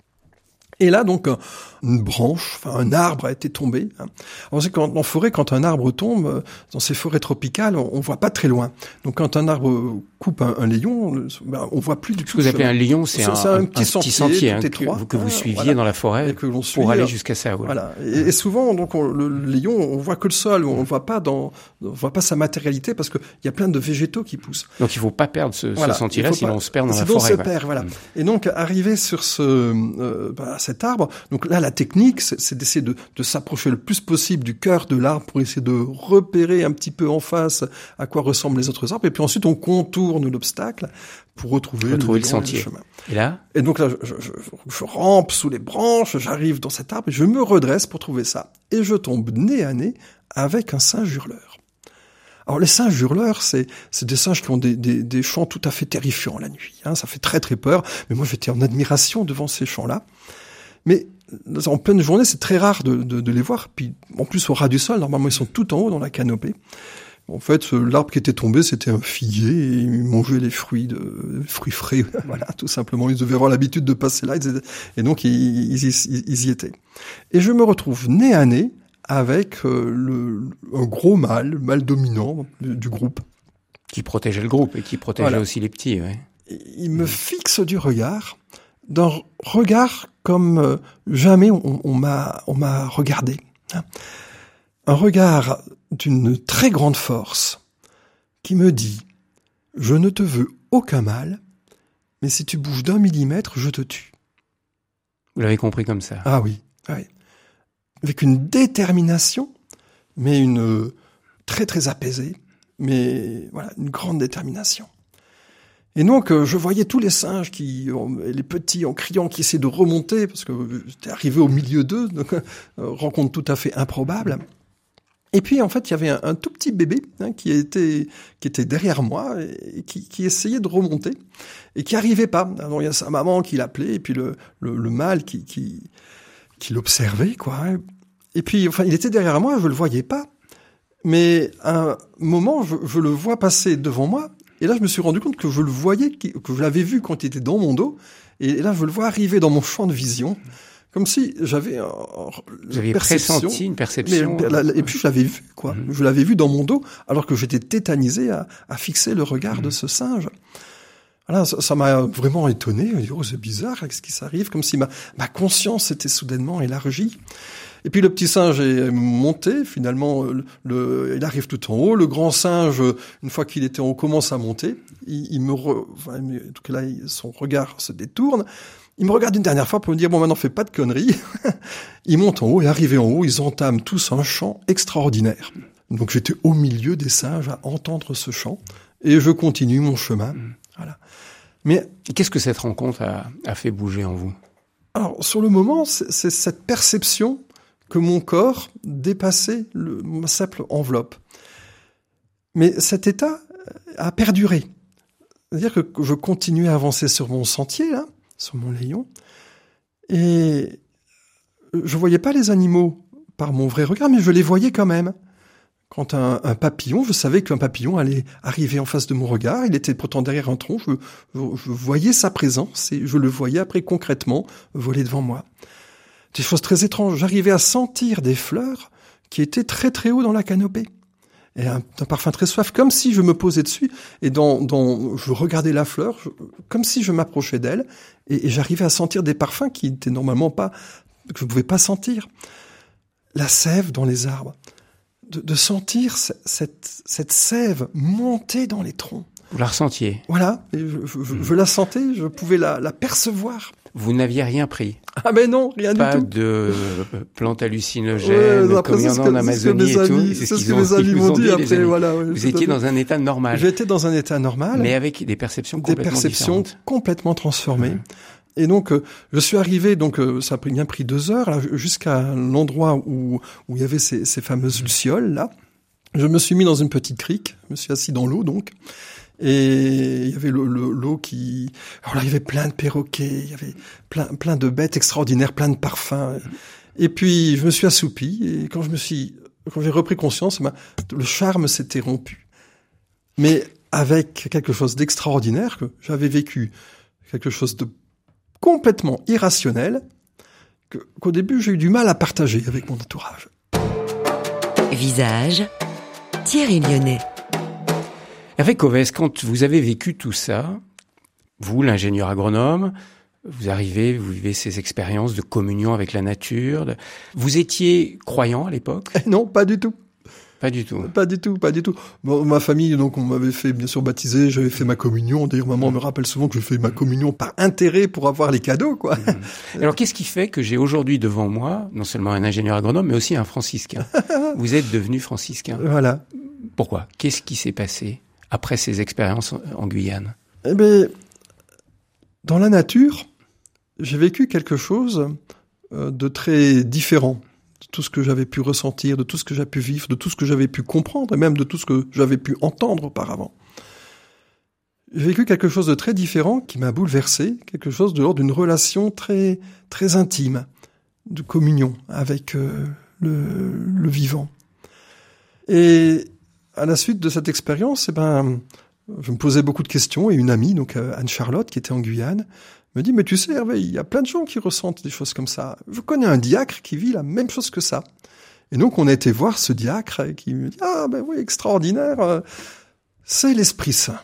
Et là, donc, une branche, enfin un arbre a été tombé. On sait qu'en forêt, quand un arbre tombe, dans ces forêts tropicales, on voit pas très loin. Donc, quand un arbre coupe un layon, on voit plus du tout. Ce que vous appelez un lion, c'est un petit sentier que vous suiviez dans la forêt pour aller jusqu'à Saül. Voilà. Et souvent, donc, le lion, on voit que le sol, on voit pas sa matérialité parce que il y a plein de végétaux qui poussent. Donc, il faut pas perdre ce sentier-là, sinon on se perd dans la forêt. Sinon on se perd, voilà. Et donc, arriver sur cet arbre, donc là, la technique, c'est d'essayer de s'approcher le plus possible du cœur de l'arbre pour essayer de repérer un petit peu en face à quoi ressemblent les autres arbres. Et puis ensuite, on contourne l'obstacle pour retrouver le sentier. Le chemin. Et là? Et donc là, je rampe sous les branches, j'arrive dans cet arbre et je me redresse pour trouver ça. Et je tombe nez à nez avec un singe hurleur. Alors les singes hurleurs, c'est des singes qui ont des chants tout à fait terrifiants la nuit. Ça fait très très peur. Mais moi, j'étais en admiration devant ces chants-là. Mais en pleine journée, c'est très rare de les voir. Puis en plus, au ras du sol, normalement, ils sont tout en haut dans la canopée. En fait, l'arbre qui était tombé, c'était un figuier et ils mangeaient les fruits frais. Voilà, tout simplement. Ils devaient avoir l'habitude de passer là et donc ils y étaient. Et je me retrouve nez à nez avec un gros mâle dominant du groupe. Qui protégeait le groupe et qui protégeait aussi les petits. Ouais. Il me fixe du regard, d'un regard comme jamais on m'a regardé. Un regard d'une très grande force qui me dit « Je ne te veux aucun mal, mais si tu bouges d'1 millimètre, je te tue. » Vous l'avez compris comme ça? Ah oui. Avec une détermination, mais une très très apaisée, mais voilà, une grande détermination. Et donc, je voyais tous les singes les petits en criant, qui essaient de remonter, parce que j'étais arrivé au milieu d'eux, donc rencontre tout à fait improbable. Et puis, en fait, il y avait un tout petit bébé qui était derrière moi et qui essayait de remonter et qui arrivait pas. Alors, il y a sa maman qui l'appelait et puis le mâle qui l'observait, quoi. Et puis, enfin, il était derrière moi, je le voyais pas. Mais à un moment, je le vois passer devant moi. Et là, je me suis rendu compte que je le voyais, que je l'avais vu quand il était dans mon dos. Et là, je le vois arriver dans mon champ de vision. Comme si j'avais Vous aviez pressenti une perception. Et puis je l'avais vu, quoi. Je l'avais vu dans mon dos, alors que j'étais tétanisé à fixer le regard de ce singe. Voilà, ça m'a vraiment étonné. C'est bizarre, qu'est-ce qui s'arrive? Comme si ma conscience était soudainement élargie. Et puis le petit singe est monté, finalement, il arrive tout en haut. Le grand singe, une fois qu'il était en haut, commence à monter. En tout cas là, son regard se détourne. Il me regarde une dernière fois pour me dire, bon, maintenant, fais pas de conneries. Ils montent en haut et arrivés en haut, ils entament tous un chant extraordinaire. Donc j'étais au milieu des singes à entendre ce chant et je continue mon chemin. Voilà. Mais qu'est-ce que cette rencontre a fait bouger en vous? Alors sur le moment, c'est cette perception que mon corps dépassait ma simple enveloppe. Mais cet état a perduré. C'est-à-dire que je continuais à avancer sur mon sentier, là, sur mon Léon, et je voyais pas les animaux par mon vrai regard, mais je les voyais quand même. Quand un papillon, je savais qu'un papillon allait arriver en face de mon regard, il était pourtant derrière un tronc, je voyais sa présence et je le voyais après concrètement voler devant moi. Des choses très étranges, j'arrivais à sentir des fleurs qui étaient très très haut dans la canopée. Et un parfum très suave, comme si je me posais dessus et je regardais la fleur, comme si je m'approchais d'elle et j'arrivais à sentir des parfums qui étaient normalement pas, que je ne pouvais pas sentir. La sève dans les arbres. De sentir cette sève monter dans les troncs. Vous la ressentiez? Voilà, et je la sentais, je pouvais la percevoir. Vous n'aviez rien pris? Ah ben non, rien du tout. Pas de plantes hallucinogènes, comme il y en a en Amazonie et tout. C'est ce que mes amis m'ont dit après, voilà. Vous étiez dans un état normal. J'étais dans un état normal. Mais avec des perceptions complètement différentes. Complètement transformées. Et donc, je suis arrivé, ça a bien pris 2 heures, là, jusqu'à l'endroit où il y avait ces fameuses lucioles, là. Je me suis mis dans une petite crique, je me suis assis dans l'eau, donc. Et il y avait l'eau qui... Alors là, il y avait plein de perroquets, il y avait plein de bêtes extraordinaires, plein de parfums. Et puis, je me suis assoupi, et quand j'ai repris conscience, le charme s'était rompu. Mais avec quelque chose d'extraordinaire, que j'avais vécu quelque chose de complètement irrationnel, qu'au début, j'ai eu du mal à partager avec mon entourage. Visage, Thierry Lyonnais. Hervé Covès, quand vous avez vécu tout ça, vous, l'ingénieur agronome, vous vivez ces expériences de communion avec la nature. Vous étiez croyant à l'époque? Non, pas du tout. Pas du tout. Pas du tout, pas du tout. Bon, ma famille, donc, on m'avait fait, bien sûr, baptiser, j'avais fait ma communion. D'ailleurs, maman me rappelle souvent que je fais ma communion par intérêt pour avoir les cadeaux, quoi. Alors, qu'est-ce qui fait que j'ai aujourd'hui devant moi, non seulement un ingénieur agronome, mais aussi un franciscain? Vous êtes devenu franciscain. Voilà. Pourquoi? Qu'est-ce qui s'est passé après ces expériences en Guyane? Eh ben, dans la nature, j'ai vécu quelque chose de très différent. Tout ce que j'avais pu ressentir, de tout ce que j'ai pu vivre, de tout ce que j'avais pu comprendre, et même de tout ce que j'avais pu entendre auparavant. J'ai vécu quelque chose de très différent qui m'a bouleversé, quelque chose de l'ordre d'une relation très, très intime, de communion avec le vivant. Et à la suite de cette expérience, je me posais beaucoup de questions, et une amie, donc Anne-Charlotte, qui était en Guyane, me dit, mais tu sais, Hervé, il y a plein de gens qui ressentent des choses comme ça. Je connais un diacre qui vit la même chose que ça. Et donc, on a été voir ce diacre et qui me dit, ah ben oui, extraordinaire, c'est l'Esprit Saint.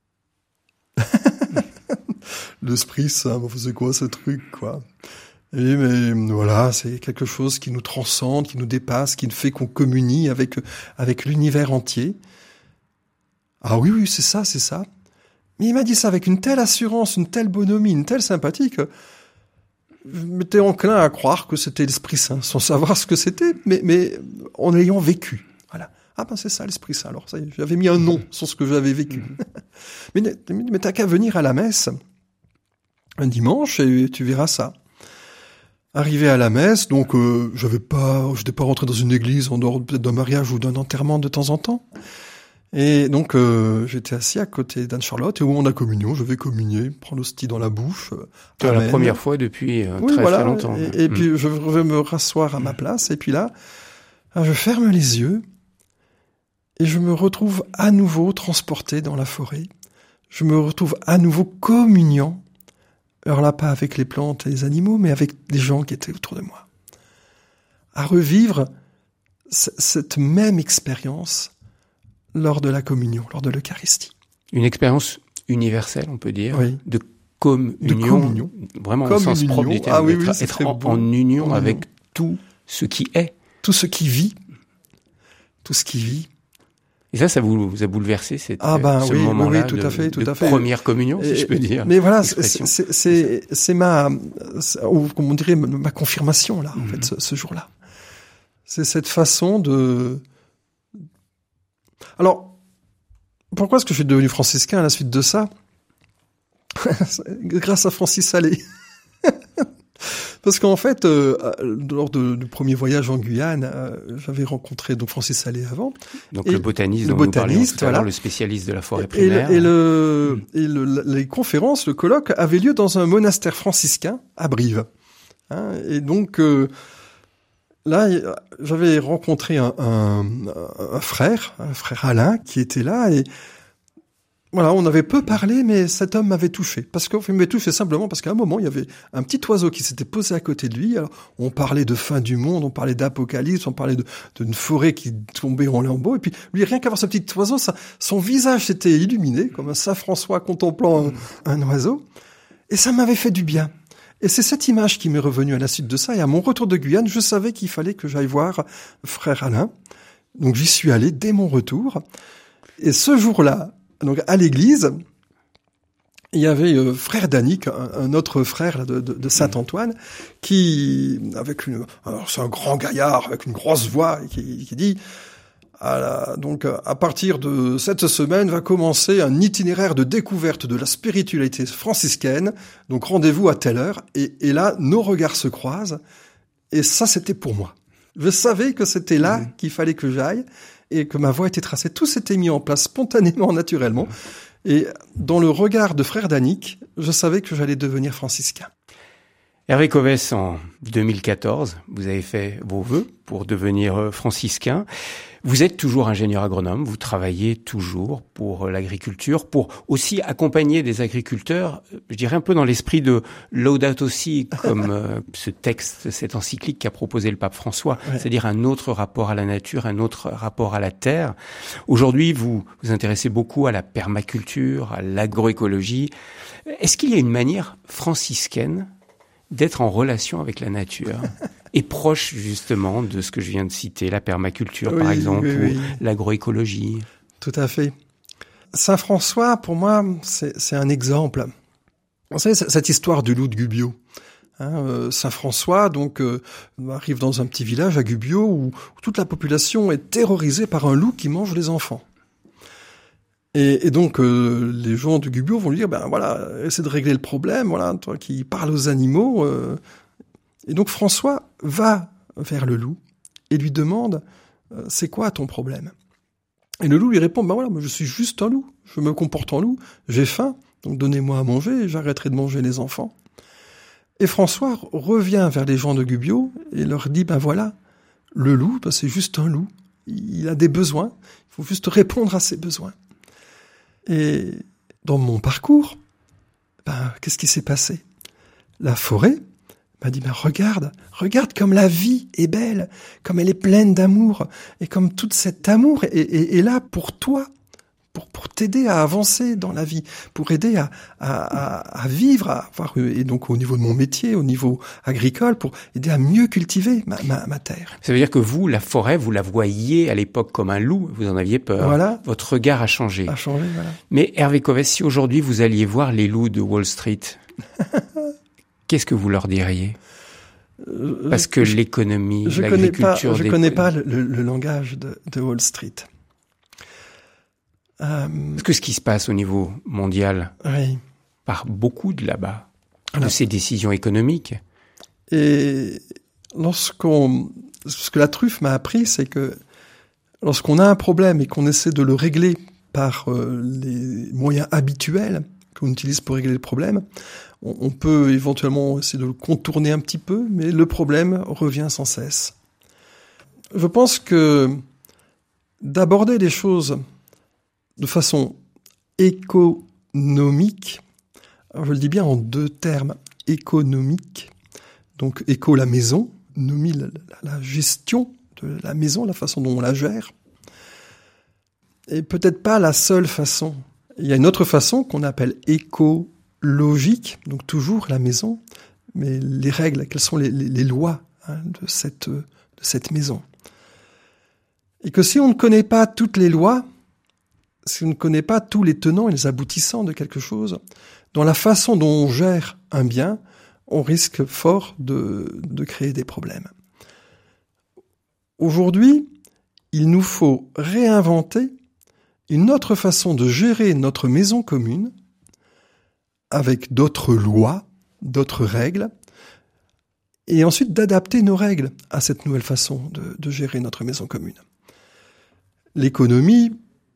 L'Esprit Saint, c'est quoi ce truc, quoi? Et mais voilà, c'est quelque chose qui nous transcende, qui nous dépasse, qui fait qu'on communie avec l'univers entier. Ah oui, c'est ça. Mais il m'a dit ça avec une telle assurance, une telle bonhomie, une telle sympathie que je m'étais enclin à croire que c'était l'Esprit Saint, sans savoir ce que c'était, mais en ayant vécu. Voilà. Ah ben c'est ça l'Esprit Saint. Alors ça y est, j'avais mis un nom sur ce que j'avais vécu. Mais t'as qu'à venir à la messe un dimanche et tu verras ça. Arrivé à la messe, donc j'étais pas rentré dans une église en dehors peut-être d'un mariage ou d'un enterrement de temps en temps. Et donc, j'étais assis à côté d'Anne-Charlotte, et au moment de la communion, je vais communier, prendre l'hostie dans la bouche. C'est la première fois depuis très longtemps. Et puis, je vais me rasseoir à ma place, et puis là, je ferme les yeux, et je me retrouve à nouveau transporté dans la forêt. Je me retrouve à nouveau communiant. Alors là, pas avec les plantes et les animaux, mais avec les gens qui étaient autour de moi. À revivre cette même expérience lors de la communion, lors de l'Eucharistie. Une expérience universelle, on peut dire, oui. de communion. Vraiment au sens propre du terme, être en union avec tout ce qui est. Tout ce qui vit. Tout ce qui vit. Et ça vous a bouleversé ce moment-là tout à fait. Première communion, si je peux dire. Mais voilà, c'est ma confirmation, là, en fait, ce jour-là. C'est cette façon de Alors, pourquoi est-ce que je suis devenu franciscain à la suite de ça? Grâce à Francis Allais. Parce qu'en fait, lors du premier voyage en Guyane, j'avais rencontré donc Francis Allais avant. Donc le botaniste dont nous parlions tout à l'heure, le spécialiste de la forêt primaire. Les conférences, le colloque avait lieu dans un monastère franciscain à Brive. Hein, et donc là, j'avais rencontré un frère Alain, qui était là et voilà, on avait peu parlé, mais cet homme m'avait touché. Parce qu'il m'avait touché simplement parce qu'à un moment, il y avait un petit oiseau qui s'était posé à côté de lui. Alors, on parlait de fin du monde, on parlait d'apocalypse, on parlait d'une forêt qui tombait en lambeaux. Et puis, lui, rien qu'à voir ce petit oiseau, son visage s'était illuminé, comme un Saint François contemplant un oiseau. Et ça m'avait fait du bien. Et c'est cette image qui m'est revenue à la suite de ça. Et à mon retour de Guyane, je savais qu'il fallait que j'aille voir frère Alain. Donc, j'y suis allé dès mon retour. Et ce jour-là, donc à l'église, il y avait frère Danick, un autre frère là, de Saint-Antoine, qui, alors c'est un grand gaillard avec une grosse voix, qui dit, donc à partir de cette semaine va commencer un itinéraire de découverte de la spiritualité franciscaine. Donc rendez-vous à telle heure. Et là, nos regards se croisent. Et ça, c'était pour moi. Je savais que c'était là qu'il fallait que j'aille. Et que ma voie était tracée. Tout s'était mis en place spontanément, naturellement. Et dans le regard de frère Danick, je savais que j'allais devenir franciscain. Hervé Covès, en 2014, vous avez fait vos vœux pour devenir franciscain. Vous êtes toujours ingénieur agronome, vous travaillez toujours pour l'agriculture, pour aussi accompagner des agriculteurs, je dirais un peu dans l'esprit de Laudato Si, comme ce texte, cette encyclique qu'a proposé le pape François, c'est-à-dire un autre rapport à la nature, un autre rapport à la terre. Aujourd'hui, vous vous intéressez beaucoup à la permaculture, à l'agroécologie. Est-ce qu'il y a une manière franciscaine d'être en relation avec la nature et proche justement de ce que je viens de citer, la permaculture par exemple, ou l'agroécologie? Tout à fait. Saint François, pour moi, c'est un exemple. Vous savez, cette histoire du loup de Gubbio. Saint François donc arrive dans un petit village à Gubbio où toute la population est terrorisée par un loup qui mange les enfants. Et donc les gens de Gubbio vont lui dire, ben voilà, essaie de régler le problème, voilà, toi qui parles aux animaux. Et donc François va vers le loup et lui demande, c'est quoi ton problème? Et le loup lui répond, ben voilà, moi je suis juste un loup, je me comporte en loup, j'ai faim, donc donnez-moi à manger et j'arrêterai de manger les enfants. Et François revient vers les gens de Gubbio et leur dit, ben voilà, le loup, ben c'est juste un loup, il a des besoins, il faut juste répondre à ses besoins. Et dans mon parcours, qu'est-ce qui s'est passé? La forêt m'a dit, regarde comme la vie est belle, comme elle est pleine d'amour, et comme tout cet amour est là pour toi, pour t'aider à avancer dans la vie, pour aider à vivre, et donc au niveau de mon métier, au niveau agricole, pour aider à mieux cultiver ma terre. Ça veut dire que vous, la forêt, vous la voyiez à l'époque comme un loup, vous en aviez peur. Voilà. Votre regard a changé. Voilà. Mais Hervé Covès, si aujourd'hui vous alliez voir les loups de Wall Street, qu'est-ce que vous leur diriez? Parce que l'économie, l'agriculture... Je connais pas le langage de Wall Street. Parce que ce qui se passe au niveau mondial part beaucoup de là-bas, de ces décisions économiques. Et ce que la truffe m'a appris, c'est que lorsqu'on a un problème et qu'on essaie de le régler par les moyens habituels qu'on utilise pour régler le problème, on peut éventuellement essayer de le contourner un petit peu, mais le problème revient sans cesse. Je pense que d'aborder les choses de façon économique, alors je le dis bien en deux termes, économique, donc éco la maison, nomie la gestion de la maison, la façon dont on la gère, et peut-être pas la seule façon. Il y a une autre façon qu'on appelle écologique, donc toujours la maison, mais les règles, quelles sont les lois de cette maison. Et que si on ne connaît pas toutes les lois, si on ne connaît pas tous les tenants et les aboutissants de quelque chose, dans la façon dont on gère un bien, on risque fort de créer des problèmes. Aujourd'hui, il nous faut réinventer une autre façon de gérer notre maison commune avec d'autres lois, d'autres règles, et ensuite d'adapter nos règles à cette nouvelle façon de gérer notre maison commune. L'économie,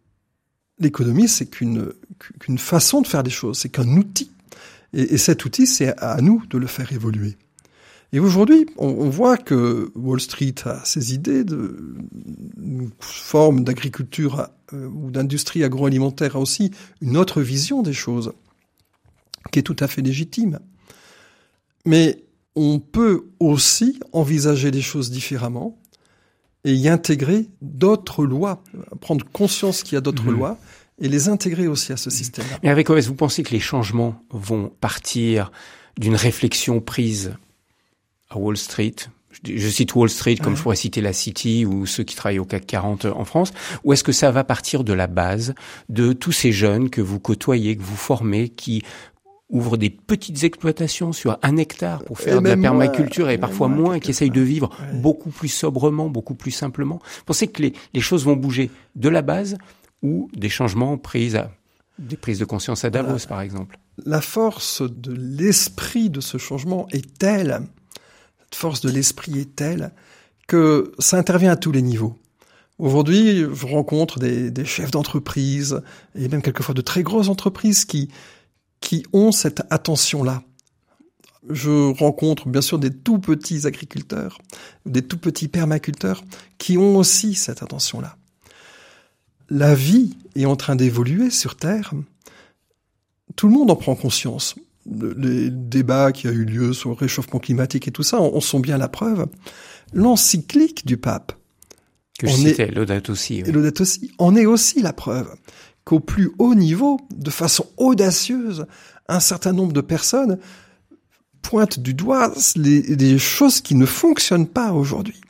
c'est qu'une façon de faire des choses, c'est qu'un outil. Et cet outil, c'est à nous de le faire évoluer. Et aujourd'hui, on voit que Wall Street a ses idées une forme d'agriculture ou d'industrie agroalimentaire a aussi une autre vision des choses, qui est tout à fait légitime. Mais on peut aussi envisager les choses différemment et y intégrer d'autres lois, prendre conscience qu'il y a d'autres lois et les intégrer aussi à ce système-là. Mais avec OS, vous pensez que les changements vont partir d'une réflexion prise à Wall Street? Je cite Wall Street comme je pourrais citer la City ou ceux qui travaillent au CAC 40 en France. Ou est-ce que ça va partir de la base, de tous ces jeunes que vous côtoyez, que vous formez, qui ouvrent des petites exploitations sur 1 hectare pour faire de la permaculture et parfois moins, qui essayent de vivre beaucoup plus sobrement, beaucoup plus simplement? Vous pensez que les choses vont bouger de la base ou des changements des prises de conscience à Davos, par exemple? La force de l'esprit de ce changement est telle, cette force de l'esprit est telle que ça intervient à tous les niveaux. Aujourd'hui, je rencontre des chefs d'entreprise et même quelquefois de très grosses entreprises qui ont cette attention-là. Je rencontre bien sûr des tout petits agriculteurs, des tout petits permaculteurs qui ont aussi cette attention-là. La vie est en train d'évoluer sur Terre. Tout le monde en prend conscience. Les débats qui a eu lieu sur le réchauffement climatique et tout ça en sont bien la preuve. L'encyclique du pape, que je citais, Laudato Si. Oui. Laudato Si en est aussi la preuve qu'au plus haut niveau, de façon audacieuse, un certain nombre de personnes pointent du doigt les choses qui ne fonctionnent pas aujourd'hui.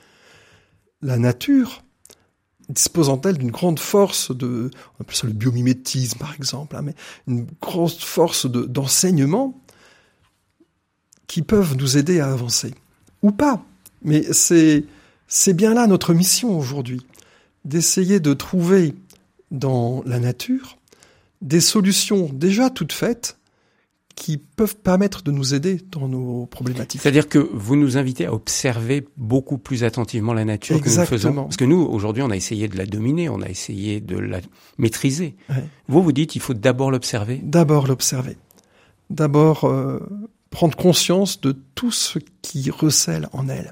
La nature, disposant-elle d'une grande force on appelle ça le biomimétisme par exemple, mais une grande force d'enseignement qui peuvent nous aider à avancer. Ou pas, mais c'est bien là notre mission aujourd'hui, d'essayer de trouver dans la nature des solutions déjà toutes faites qui peuvent permettre de nous aider dans nos problématiques. C'est-à-dire que vous nous invitez à observer beaucoup plus attentivement la nature que nous le faisons. Parce que nous, aujourd'hui, on a essayé de la dominer, on a essayé de la maîtriser. Ouais. Vous dites qu'il faut d'abord l'observer? D'abord l'observer. D'abord prendre conscience de tout ce qui recèle en elle.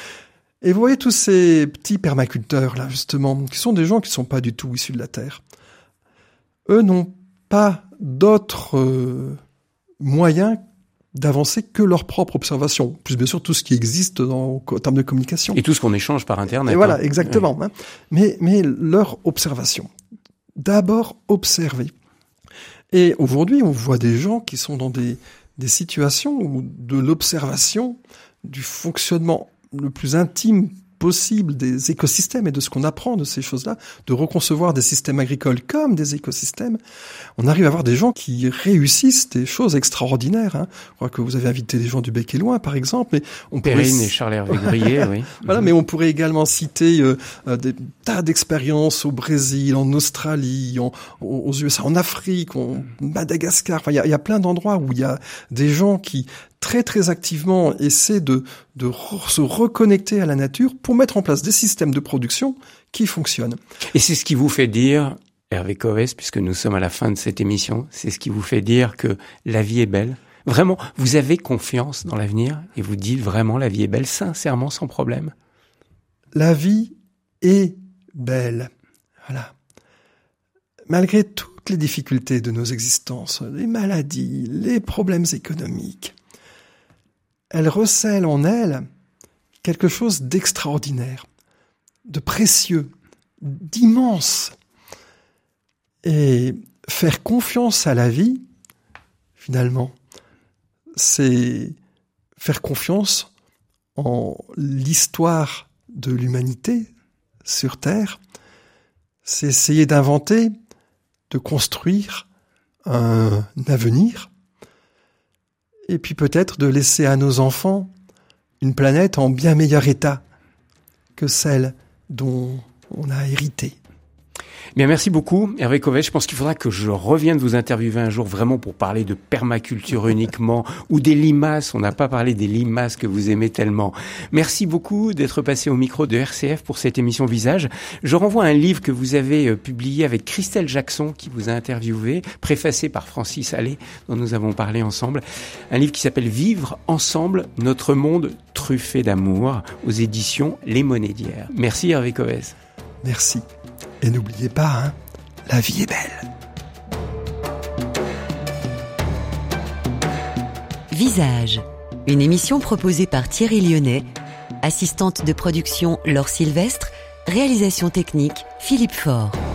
Et vous voyez tous ces petits permaculteurs, là, justement, qui sont des gens qui ne sont pas du tout issus de la terre. Eux n'ont pas d'autres moyens d'avancer que leur propre observation. Plus bien sûr, tout ce qui existe en termes de communication. Et tout ce qu'on échange par Internet. Et voilà, exactement. Ouais. Mais leur observation. D'abord, observer. Et aujourd'hui, on voit des gens qui sont dans des situations où de l'observation, du fonctionnement le plus intime possible des écosystèmes et de ce qu'on apprend de ces choses-là, de reconcevoir des systèmes agricoles comme des écosystèmes, on arrive à voir des gens qui réussissent des choses extraordinaires. Hein. Je crois que vous avez invité des gens du Bec et Loin, par exemple. Mais on Perrine et Charles-Hervé Grillet, oui. Voilà, mais on pourrait également citer des tas d'expériences au Brésil, en Australie, aux USA, en Afrique, en Madagascar. Enfin, il y a plein d'endroits où il y a des gens qui très très activement essaient de se reconnecter à la nature pour mettre en place des systèmes de production qui fonctionnent. Et c'est ce qui vous fait dire, Hervé Covès, puisque nous sommes à la fin de cette émission, c'est ce qui vous fait dire que la vie est belle. Vraiment, vous avez confiance dans l'avenir et vous dites vraiment la vie est belle, sincèrement, sans problème. La vie est belle. Voilà. Malgré toutes les difficultés de nos existences, les maladies, les problèmes économiques, elle recèle en elle quelque chose d'extraordinaire, de précieux, d'immense. Et faire confiance à la vie, finalement, c'est faire confiance en l'histoire de l'humanité sur Terre. C'est essayer d'inventer, de construire un avenir, et puis peut-être de laisser à nos enfants une planète en bien meilleur état que celle dont on a hérité. Bien, merci beaucoup, Hervé Covès. Je pense qu'il faudra que je revienne vous interviewer un jour vraiment pour parler de permaculture uniquement ou des limaces. On n'a pas parlé des limaces que vous aimez tellement. Merci beaucoup d'être passé au micro de RCF pour cette émission Visage. Je renvoie à un livre que vous avez publié avec Christelle Jackson qui vous a interviewé, préfacé par Francis Allais, dont nous avons parlé ensemble. Un livre qui s'appelle Vivre ensemble, notre monde truffé d'amour, aux éditions Les Monnaies d'hier. Merci Hervé Covès. Merci. Et n'oubliez pas, la vie est belle. Visage, une émission proposée par Thierry Lyonnais, assistante de production Laure Sylvestre, réalisation technique Philippe Faure.